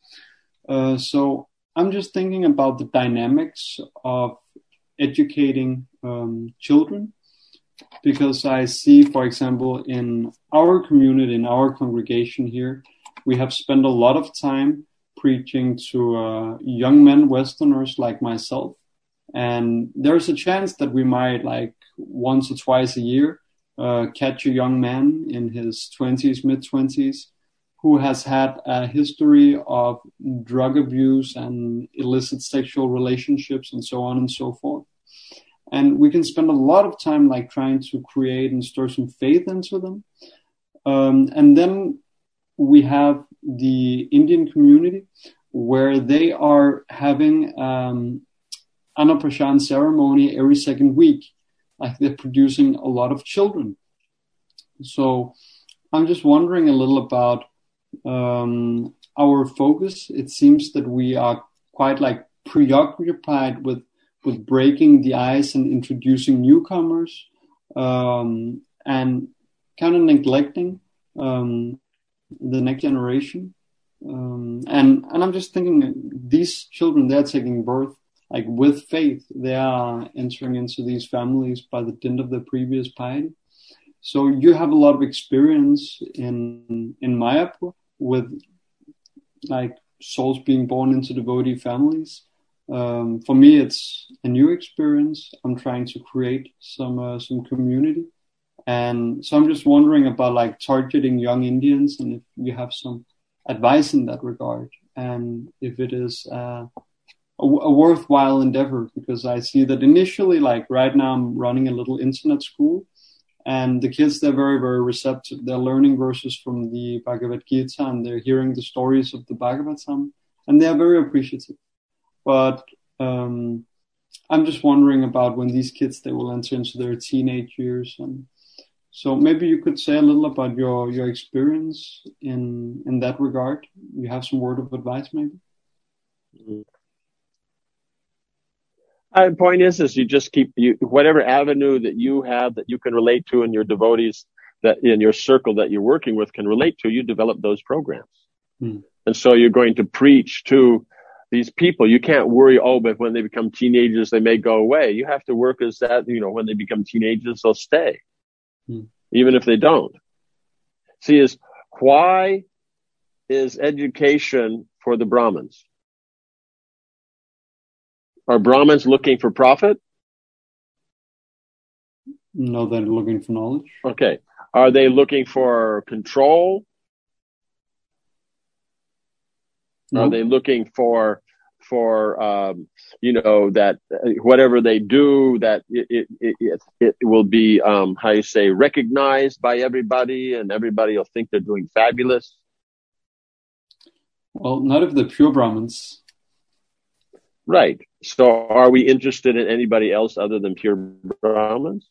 So I'm just thinking about the dynamics of educating children, because I see, for example, in our community, in our congregation here, we have spent a lot of time preaching to young men, Westerners like myself. And there's a chance that we might, like once or twice a year, catch a young man in his 20s, mid-20s, who has had a history of drug abuse and illicit sexual relationships and so on and so forth. And we can spend a lot of time like trying to create and stir some faith into them. And then we have the Indian community where they are having Annaprashan ceremony every second week. Like they're producing a lot of children. So I'm just wondering a little about our focus. It seems that we are quite like preoccupied with breaking the ice and introducing newcomers, and kind of neglecting the next generation. And I'm just thinking these children, they're taking birth like with faith. They are entering into these families by the dint of their previous piety. So you have a lot of experience in Mayapur with like souls being born into devotee families. For me, it's a new experience. I'm trying to create some community. And so I'm just wondering about like targeting young Indians and if you have some advice in that regard and if it is a worthwhile endeavor, because I see that initially, like right now I'm running a little internet school and the kids, they're very, very receptive. They're learning verses from the Bhagavad Gita and they're hearing the stories of the Bhagavatam and they're very appreciative. But I'm just wondering about when these kids, they will enter into their teenage years. And so maybe you could say a little about your experience in that regard. You have some word of advice, maybe? The point is you just keep whatever avenue that you have that you can relate to and your devotees that in your circle that you're working with can relate to, you develop those programs. And so you're going to preach to these people. You can't worry, but when they become teenagers, they may go away. You have to work as that, when they become teenagers, they'll stay, even if they don't. See, why is education for the Brahmins? Are Brahmins looking for profit? No, they're looking for knowledge. Okay. Are they looking for control? No. Are they looking for that whatever they do, that it will be, recognized by everybody and everybody will think they're doing fabulous? Well, not if they're pure Brahmins. Right. So are we interested in anybody else other than pure Brahmins?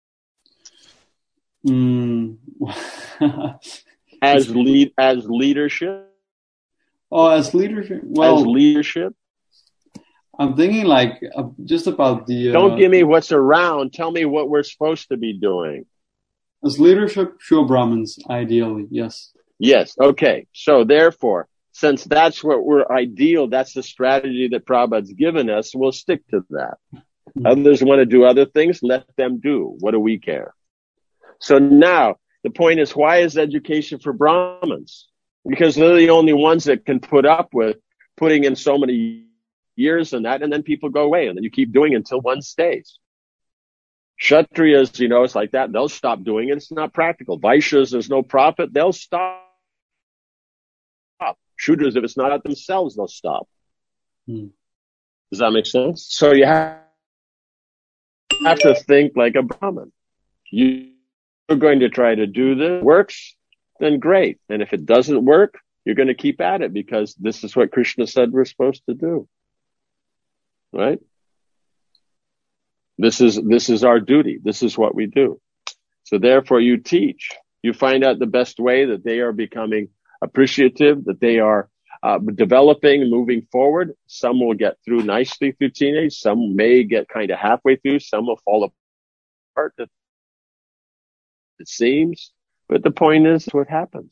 As leadership? Oh, as leadership? Well, as leadership? I'm thinking like just about the... Don't give me what's around. Tell me what we're supposed to be doing. As leadership, pure Brahmins, ideally, yes. Yes, okay. So therefore, since that's what we're ideal, that's the strategy that Prabhupada's given us, we'll stick to that. Others want to do other things, let them do. What do we care? So now, the point is, why is education for Brahmins? Because they're the only ones that can put up with putting in so many years and that, and then people go away, and then you keep doing it until one stays. Kshatriyas, it's like that. They'll stop doing it. It's not practical. Vaishyas, there's no profit. They'll stop. Shudras, if it's not at themselves, they'll stop. Does that make sense? So you have to think like a Brahmin. You going to try to do this, works, then great. And if it doesn't work, you're going to keep at it because this is what Krishna said we're supposed to do. Right? This is our duty. This is what we do. So therefore you teach. You find out the best way that they are becoming appreciative, that they are developing, moving forward. Some will get through nicely through teenage. Some may get kind of halfway through. Some will fall apart, it seems. But the point is what happens.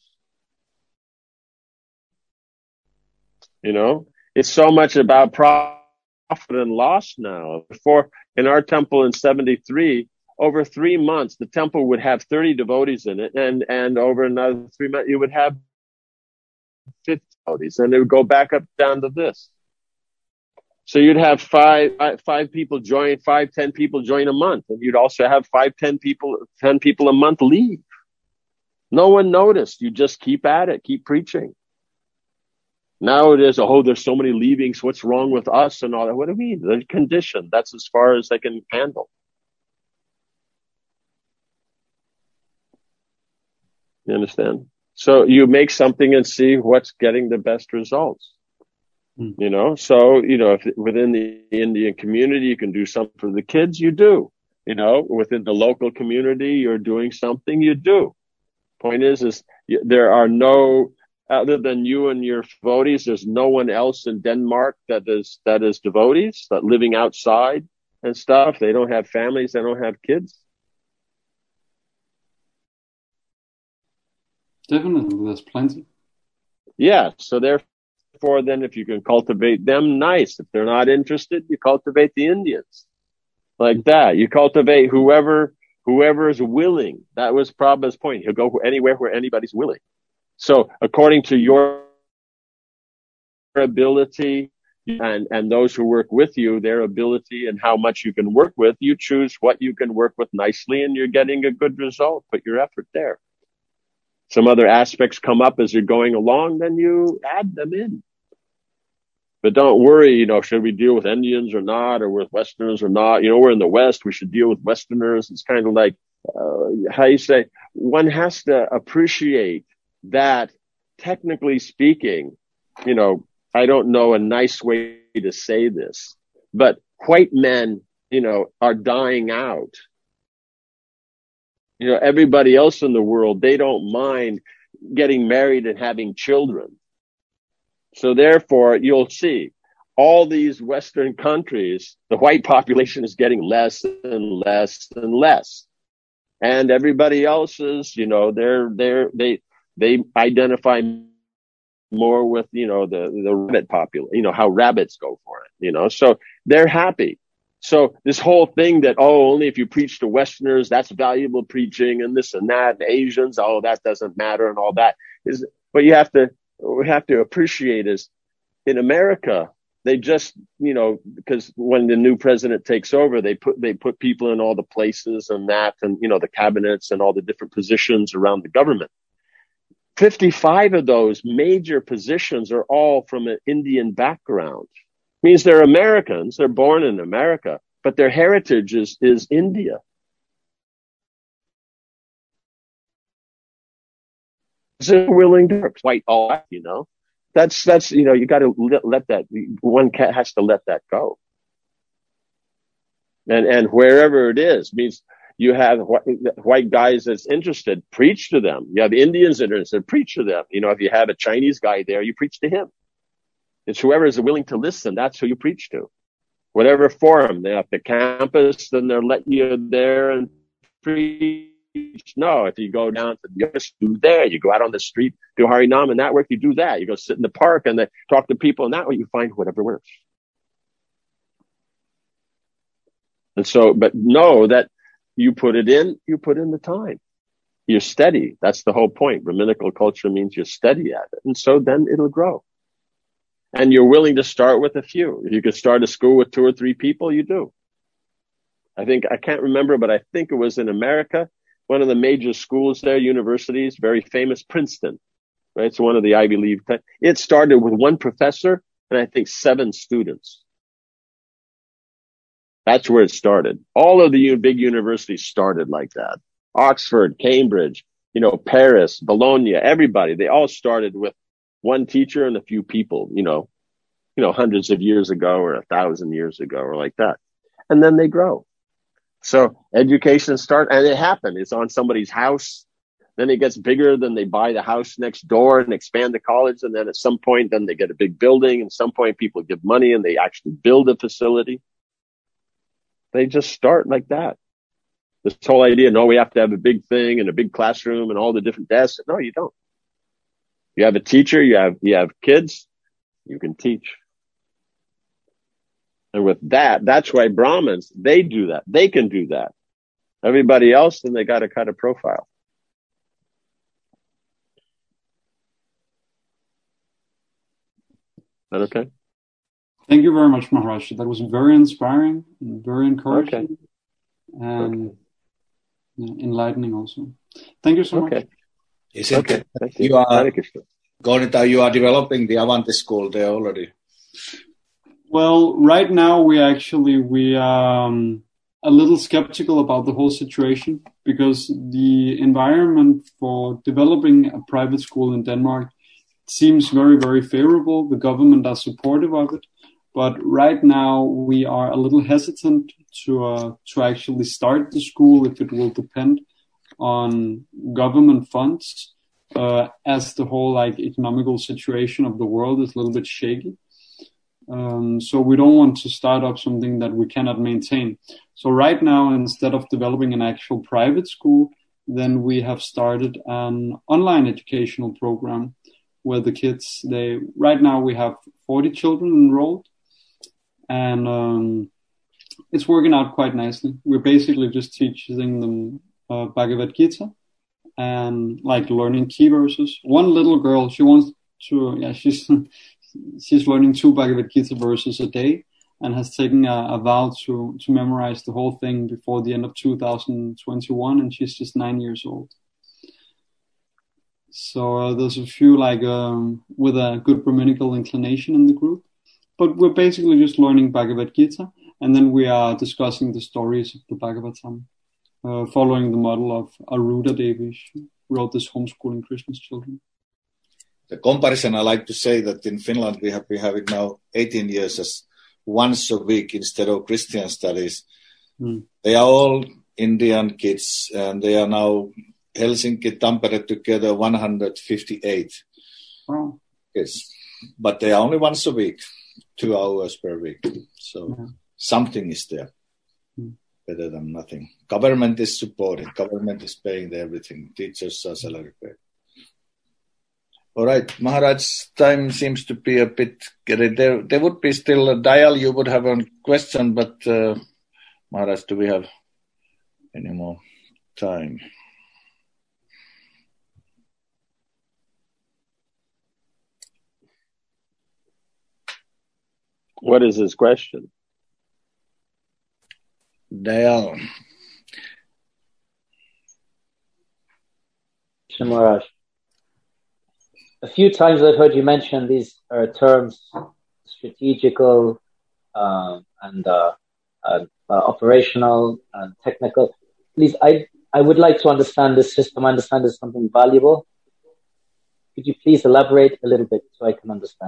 You know, it's so much about profit and loss now. Before, in our temple in 73, over 3 months, the temple would have 30 devotees in it. And over another 3 months, you would have 50 devotees. And it would go back up down to this. So you'd have five people join, 10 people join a month. And you'd also have 10 people a month leave. No one noticed. You just keep at it, keep preaching. Now it is, there's so many leavings. What's wrong with us and all that? What do you mean? They're conditioned. That's as far as they can handle. You understand? So you make something and see what's getting the best results. You know, so, you know, if within the Indian community, you can do something for the kids, you do. You know, within the local community, you're doing something, you do. Point is there are no, other than you and your devotees, there's no one else in Denmark that is devotees, that living outside and stuff. They don't have families, they don't have kids. Definitely, there's plenty. Yeah, so therefore, then if you can cultivate them, nice. If they're not interested, you cultivate the Indians. Like that. You cultivate whoever is willing. That was Prabhupada's point. He'll go anywhere where anybody's willing. So according to your ability and those who work with you, their ability and how much you can work with, you choose what you can work with nicely and you're getting a good result. Put your effort there. Some other aspects come up as you're going along, then you add them in. But don't worry, you know, should we deal with Indians or not, or with Westerners or not? You know, we're in the West, we should deal with Westerners. It's kind of like, how you say, one has to appreciate that, technically speaking, you know, I don't know a nice way to say this, but white men, you know, are dying out. You know, everybody else in the world, they don't mind getting married and having children. So therefore, you'll see all these Western countries, the white population is getting less and less and less. And everybody else is, you know, they identify more with, you know, the rabbit population, you know, how rabbits go for it, you know, so they're happy. So this whole thing that, only if you preach to Westerners, that's valuable preaching and this and that, and Asians, that doesn't matter and all that is, but we have to appreciate is in America, they just, you know, because when the new president takes over, they put people in all the places and that, and, you know, the cabinets and all the different positions around the government. 55 of those major positions are all from an Indian background. Means they're Americans, they're born in America, but their heritage is India. So willing to fight all that, you know. That's you know, you got to let that, one has to let that go. And wherever it is, means you have white guys that's interested, preach to them. You have Indians that are interested, preach to them. You know, if you have a Chinese guy there, you preach to him. It's whoever is willing to listen. That's who you preach to. Whatever forum, they're at the campus, then they're letting you there and preach. No, if you go down to the office, do there. You go out on the street, do Harinam and that work, you do that. You go sit in the park and then talk to people, and that way you find whatever works. And so, but know that you put it in the time. You're steady. That's the whole point. Brahminical culture means you're steady at it. And so then it'll grow. And you're willing to start with a few. If you could start a school with 2 or 3 people, you do. I can't remember, but I think it was in America, one of the major schools there, universities, very famous, Princeton, right? It's one of the Ivy League. It started with 1 professor and I think 7 students. That's where it started. All of the big universities started like that. Oxford, Cambridge, Paris, Bologna, everybody, they all started with one teacher and a few people, hundreds of years ago or 1,000 years ago or like that. And then they grow. So education starts, and it happened. It's on somebody's house. Then it gets bigger. Then they buy the house next door and expand the college. And then at some point, then they get a big building. And at some point, people give money and they actually build a facility. They just start like that. This whole idea, no, we have to have a big thing and a big classroom and all the different desks. No, you don't. You have a teacher, you have kids, you can teach. And with that, that's why Brahmins, they do that. They can do that. Everybody else, then they got to cut a profile. Is that okay? Thank you very much, Maharaj. That was very inspiring and very encouraging and enlightening also. Thank you so much. Is it? Okay. You are, Gonita, you are developing the Avanti school there already. Well, right now we are a little skeptical about the whole situation because the environment for developing a private school in Denmark seems very, very favorable. The government are supportive of it. But right now we are a little hesitant to actually start the school if it will depend on government funds, as the whole economical situation of the world is a little bit shaky. So we don't want to start up something that we cannot maintain. So right now, instead of developing an actual private school, then we have started an online educational program where the kids, right now we have 40 children enrolled. And it's working out quite nicely. We're basically just teaching them Bhagavad Gita and learning key verses. One little girl, she wants to, she's learning 2 Bhagavad Gita verses a day and has taken a vow to memorize the whole thing before the end of 2021, and she's just 9 years old. So there's a few with a good Brahminical inclination in the group. But we're basically just learning Bhagavad Gita, and then we are discussing the stories of the Bhagavatam, following the model of Aruda Devi. She wrote this Homeschooling Krishna's Children. The comparison, I like to say that in Finland we have been having now 18 years as once a week instead of Christian studies. They are all Indian kids, and they are now Helsinki, Tampere together 158. Wow. Yes, but they are only once a week. 2 hours per week. So something is there. Better than nothing. Government is supporting. Government is paying everything. Teachers are salary paid. All right. Maharaj, time seems to be a bit... There would be still a dial. You would have a question, but Maharaj, do we have any more time? What is his question? Dayal. Maharaj, a few times I've heard you mention these terms, strategical and operational and technical. Please, I would like to understand this system. I understand it's something valuable. Could you please elaborate a little bit so I can understand?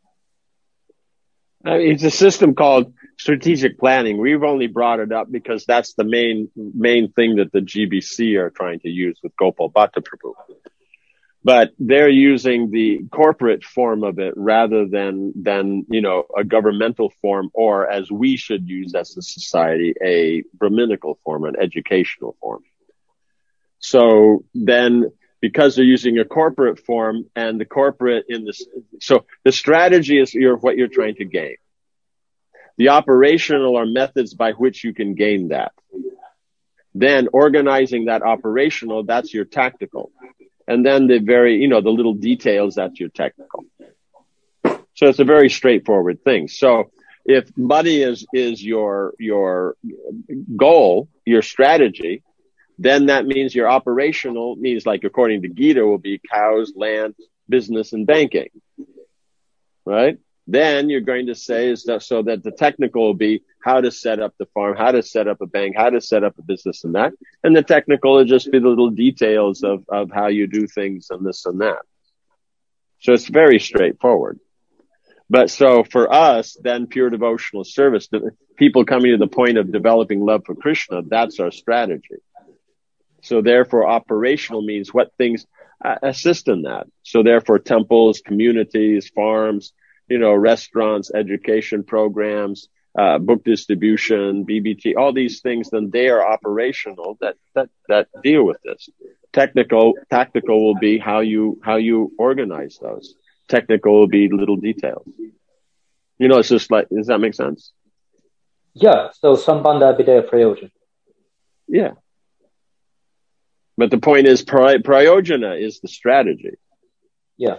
It's a system called strategic planning. We've only brought it up because that's the main thing that the GBC are trying to use with Gopal Bhatta Prabhu. But they're using the corporate form of it rather than a governmental form, or as we should use as a society, a Brahminical form, an educational form. So then, because they're using a corporate form and the corporate so the strategy is what you're trying to gain. The operational are methods by which you can gain that. Then organizing that operational, that's your tactical. And then the little details, that's your technical. So it's a very straightforward thing. So if money is your goal, your strategy, then that means your operational means, according to Gita, will be cows, land, business, and banking. Right? Then you're going to say so that the technical will be how to set up the farm, how to set up a bank, how to set up a business and that. And the technical would just be the little details of how you do things and this and that. So it's very straightforward. But so for us, then pure devotional service, people coming to the point of developing love for Krishna, that's our strategy. So therefore operational means what things assist in that. So therefore temples, communities, farms, restaurants, education programs, book distribution, BBT, all these things, then they are operational that deal with this. Tactical will be how you organize those. Technical will be little details. It's just like, does that make sense? Yeah. So Sambandha Abhidaya Prayojan. Yeah. But the point is, Prayojana is the strategy. Yeah.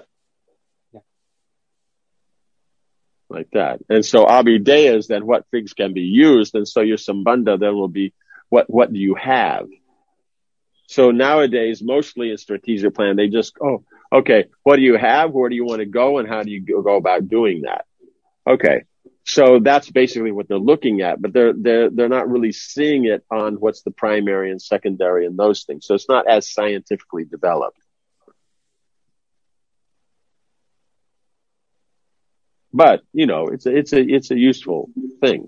Like that. And so Abhidaya is then what things can be used. And so your Sambandha then will be what do you have? So nowadays, mostly in strategic plan, they just, okay, what do you have? Where do you want to go? And how do you go about doing that? Okay. So that's basically what they're looking at, but they're not really seeing it on what's the primary and secondary and those things. So it's not as scientifically developed. But, it's a useful thing.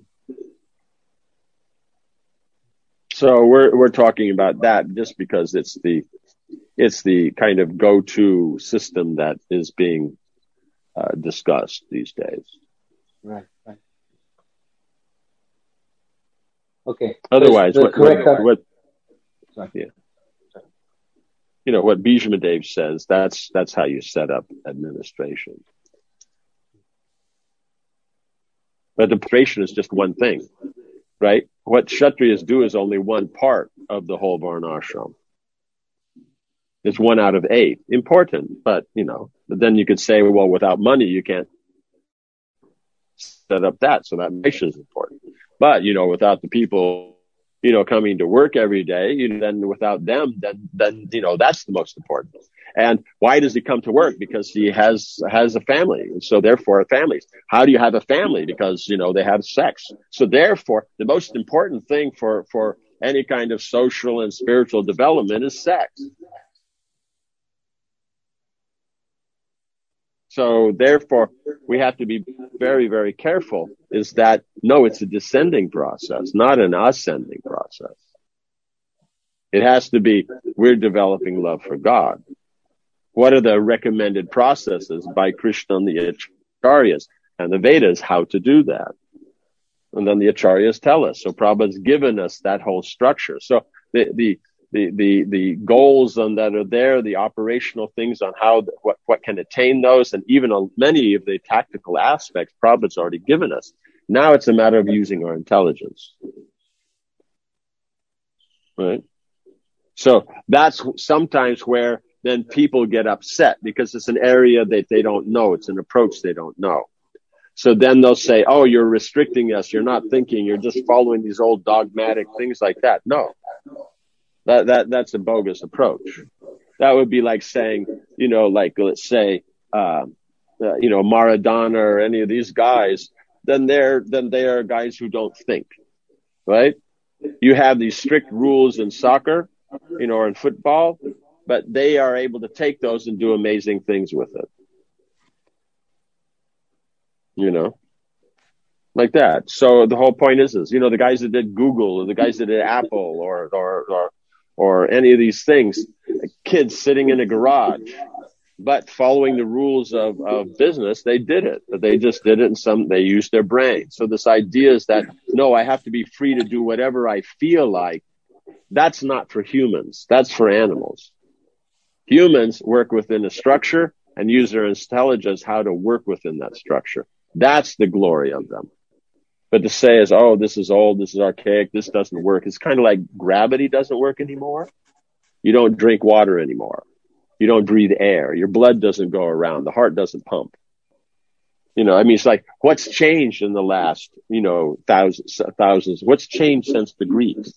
So we're talking about that just because it's the kind of go-to system that is being discussed these days. Right. Okay. Otherwise, what Bhishmadev says, that's how you set up administration. But administration is just one thing, right? What Kshatriyas do is only one part of the whole Varnashram. It's 1 out of 8. Important, but then you could say, well, without money, you can't set up that. So that nation is important. But, without the people, coming to work every day, then without them, then, that's the most important. And why does he come to work? Because he has a family. And so therefore families. How do you have a family? Because, they have sex. So therefore the most important thing for any kind of social and spiritual development is sex. So therefore, we have to be very, very careful is that, no, it's a descending process, not an ascending process. It has to be, we're developing love for God. What are the recommended processes by Krishna and the Acharyas and the Vedas, how to do that? And then the Acharyas tell us. So Prabhupada's given us that whole structure. So the goals that are there, the operational things on what can attain those, and even on many of the tactical aspects, Prabhupada's already given us. Now it's a matter of using our intelligence. Right? So that's sometimes where then people get upset because it's an area that they don't know. It's an approach they don't know. So then they'll say, oh, you're restricting us. You're not thinking. You're just following these old dogmatic things like that. No. That's a bogus approach. That would be like saying, let's say, Maradona or any of these guys, then they are guys who don't think, right? You have these strict rules in soccer, or in football, but they are able to take those and do amazing things with it. Like that. So the whole point is, the guys that did Google or the guys that did Apple or any of these things, kids sitting in a garage, but following the rules of business, they did it. But they just did it and they used their brain. So this idea is that, no, I have to be free to do whatever I feel like. That's not for humans. That's for animals. Humans work within a structure and use their intelligence how to work within that structure. That's the glory of them. But to say is, oh, this is old, this is archaic, this doesn't work. It's kind of like gravity doesn't work anymore. You don't drink water anymore. You don't breathe air. Your blood doesn't go around. The heart doesn't pump. It's like, what's changed in the last, thousands? What's changed since the Greeks?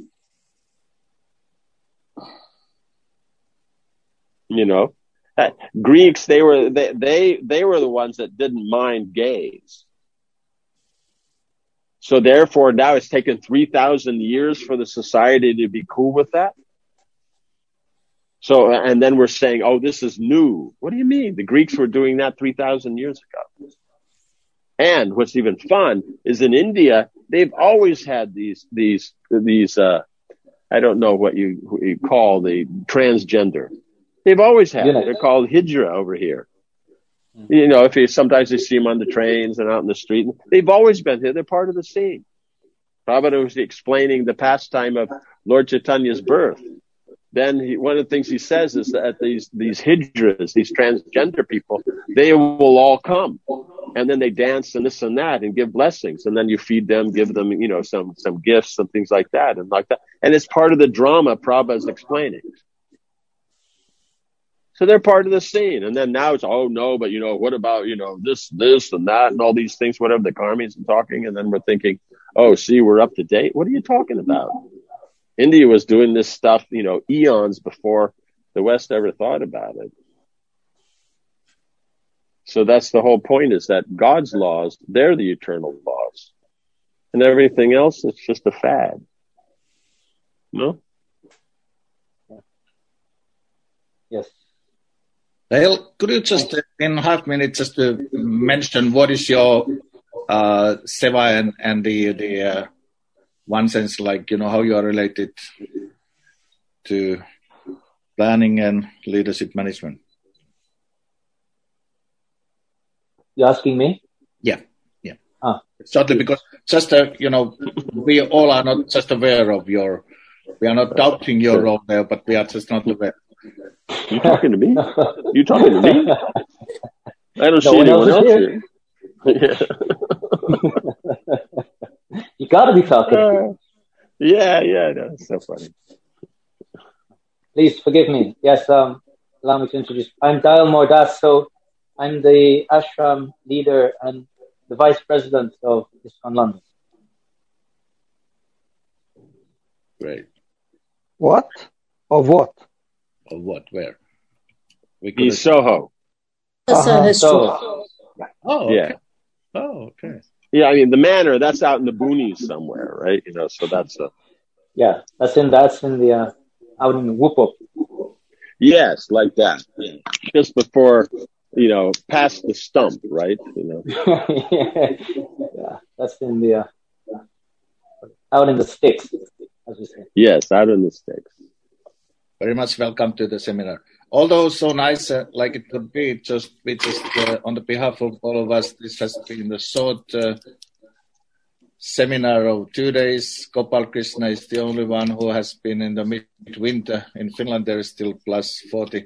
Greeks, they were the ones that didn't mind gays. So therefore, now it's taken 3,000 years for the society to be cool with that. So, and then we're saying, oh, this is new. What do you mean? The Greeks were doing that 3,000 years ago. And what's even fun is in India, they've always had these, I don't know what you call the transgender. They've always had it. They're called hijra over here. You know, sometimes you see them on the trains and out in the street. They've always been here. They're part of the scene. Prabhupada was explaining the pastime of Lord Chaitanya's birth. Then one of the things he says is that these hijras, these transgender people, they will all come. And then they dance and this and that and give blessings. And then you feed them, give them, you know, some gifts and things like that. And it's part of the drama Prabhupada is explaining. So they're part of the scene. And then now it's, oh no, but you know, what about, you know, this and that and all these things, whatever the karmis are talking. And then we're thinking, oh, see, we're up to date. What are you talking about? India was doing this stuff, you know, eons before the West ever thought about it. So that's the whole point, is that God's laws, they're the eternal laws. And everything else is just a fad. No? Yes. Dale, could you just, in half minute, just to mention what is your seva and the one sense, like, you know, how you are related to planning and leadership management? You're asking me? Yeah. Certainly, because just, you know, we all are not just aware of we are not doubting your role there, but we are just not aware. You talking to me? You talking to me? I don't see anyone else here. You gotta be talking. Yeah, that's so funny. Please forgive me. Yes, allow me to introduce. I'm Dayal Mordas, so I'm the ashram leader and the vice president of ISKCON London. Great. What? Of what? Of what? Where? He's Soho. Soho. Oh, okay. Yeah. Oh, okay. Yeah, I mean, the manor, that's out in the boonies somewhere, right? You know, so that's Yeah, that's in the out in Whoop. Yes, like that. Yeah. Just before, you know, past the stump, right? You know. Yeah, that's in the out in the sticks, as we say. Yes, out in the sticks. Very much welcome to the seminar. Although so nice, like it could be, we just on the behalf of all of us, this has been a short seminar of 2 days. Gopal Krishna is the only one who has been in the midwinter. In Finland, there is still plus 40,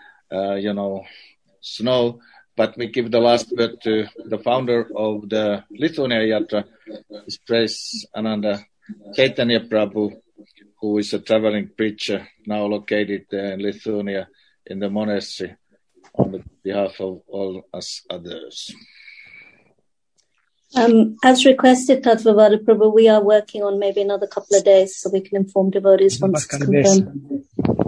snow. But we give the last word to the founder of the Lithuania Yatra, His Grace Ananda Chaitanya Prabhu, who is a traveling preacher now located in Lithuania in the monastery on the behalf of all us others. As requested, Tattvavada Prabhu, we are working on maybe another couple of days so we can inform devotees once it's confirmed.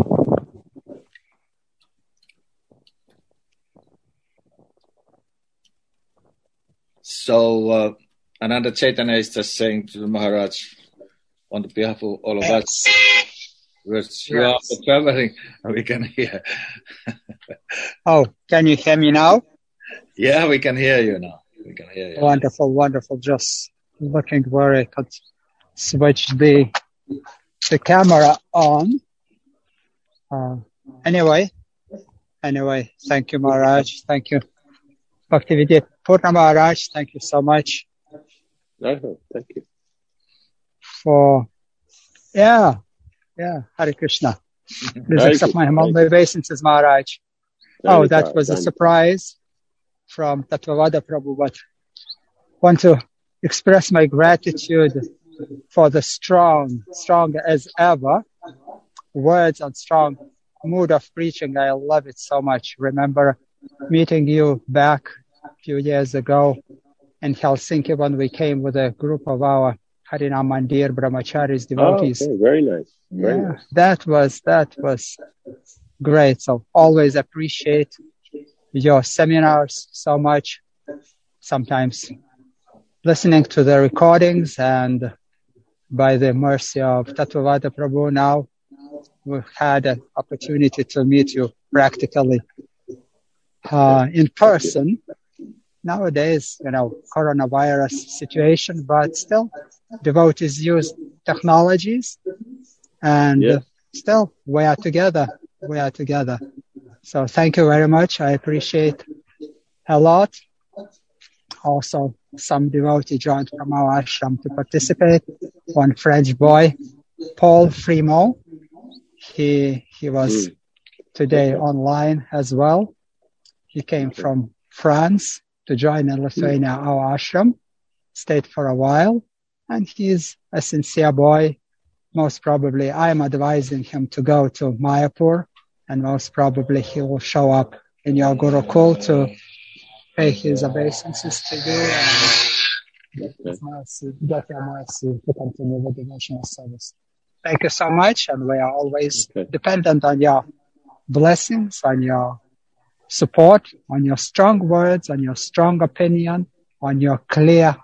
So, Ananda Chaitanya is just saying to the Maharaj, on behalf of all of us, you are traveling, we can hear. Oh, can you hear me now? Yeah, we can hear you now. We can hear you. Wonderful. Just looking where I could switch the camera on. Anyway, thank you, Maharaj. Thank you. Bhaktivedanta Purna Maharaj, thank you so much. Thank you. For, Hare Krishna. Please accept my humble obeisances, Maharaj. Oh, that was a surprise from Tattvavada Prabhu, but want to express my gratitude for the strong as ever words and strong mood of preaching. I love it so much. Remember meeting you back a few years ago in Helsinki when we came with a group of our Harinam Mandir Brahmacharis devotees. Oh, okay. Very nice. Nice. That was great. So always appreciate your seminars so much. Sometimes listening to the recordings, and by the mercy of Tattvavada Prabhu, now we've had an opportunity to meet you practically in person. Nowadays, coronavirus situation, but still devotees use technologies, and still we are together. So thank you very much. I appreciate a lot. Also, some devotee joined from our ashram to participate. One French boy, Paul Fremont, he was today online as well. He came from France to join in Lithuania, our ashram, stayed for a while, and he's a sincere boy. Most probably, I'm advising him to go to Mayapur, and most probably he will show up in your Gurukul to pay his obeisances to you and get your mercy to continue the devotional service. Thank you so much, and we are always dependent on your blessings, on your support, on your strong words, on your strong opinion, on your clear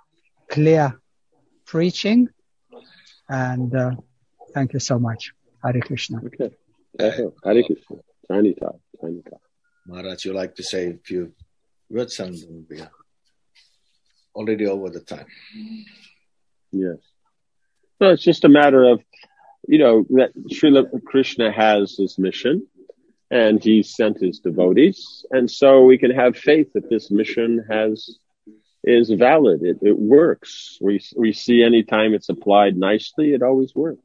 preaching. And thank you so much. Hare Krishna. Okay. Hare Krishna. Tiny talk. Maharaj, you like to say a few words, and we are already over the time. Yes. So it's just a matter of, that Srila Krishna has his mission, and he sent his devotees, and so we can have faith that this mission is valid. It works. We see any time it's applied nicely, it always works.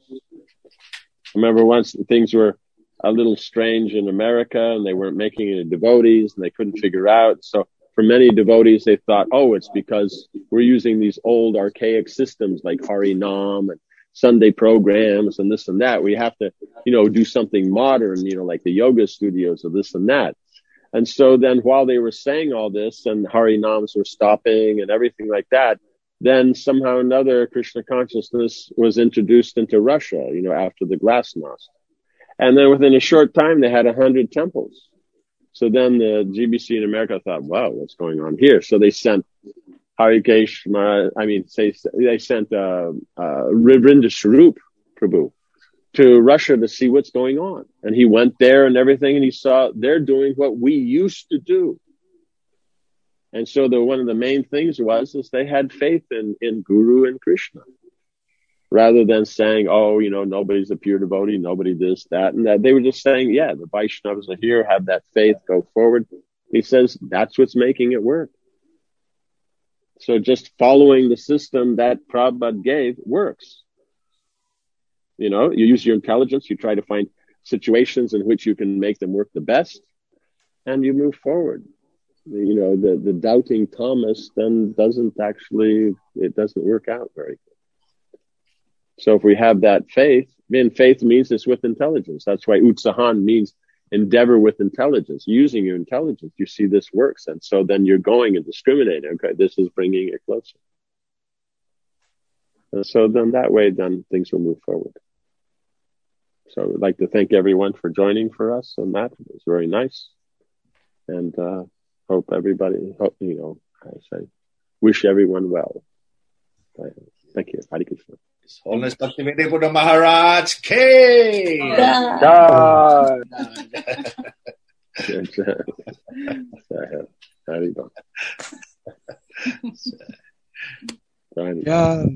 I remember once things were a little strange in America, and they weren't making any devotees, and they couldn't figure out. So for many devotees, they thought, it's because we're using these old archaic systems like Hari Nam and Sunday programs and this and that. We have to, do something modern, like the yoga studios or this and that. And so then while they were saying all this and Hari Nams were stopping and everything like that, then somehow another Krishna consciousness was introduced into Russia, after the Glasnost. And then within a short time, they had 100 temples. So then the GBC in America thought, wow, what's going on here? So they sent Harikesh Maharaj, they sent Ravindra Swarup Prabhu to Russia to see what's going on. And he went there and everything, and he saw they're doing what we used to do. And so one of the main things is they had faith in Guru and Krishna, rather than saying, nobody's a pure devotee, nobody this, that, and that. They were just saying, the Vaishnavas are here, have that faith, go forward. He says that's what's making it work. So just following the system that Prabhupada gave works. You use your intelligence, you try to find situations in which you can make them work the best, and you move forward. The doubting Thomas then doesn't work out very good. So if we have that faith, faith means it's with intelligence. That's why Utsahan means endeavor with intelligence. Using your intelligence, you see this works. And so then you're going and discriminating. Okay, this is bringing it closer. And so then that way, then things will move forward. So I would like to thank everyone for joining for us on that. It was very nice. And hope everybody, wish everyone well. Thank you. Hare Krishna. His Holiness Bhaktivinoda Buddha Maharaj K. Yeah.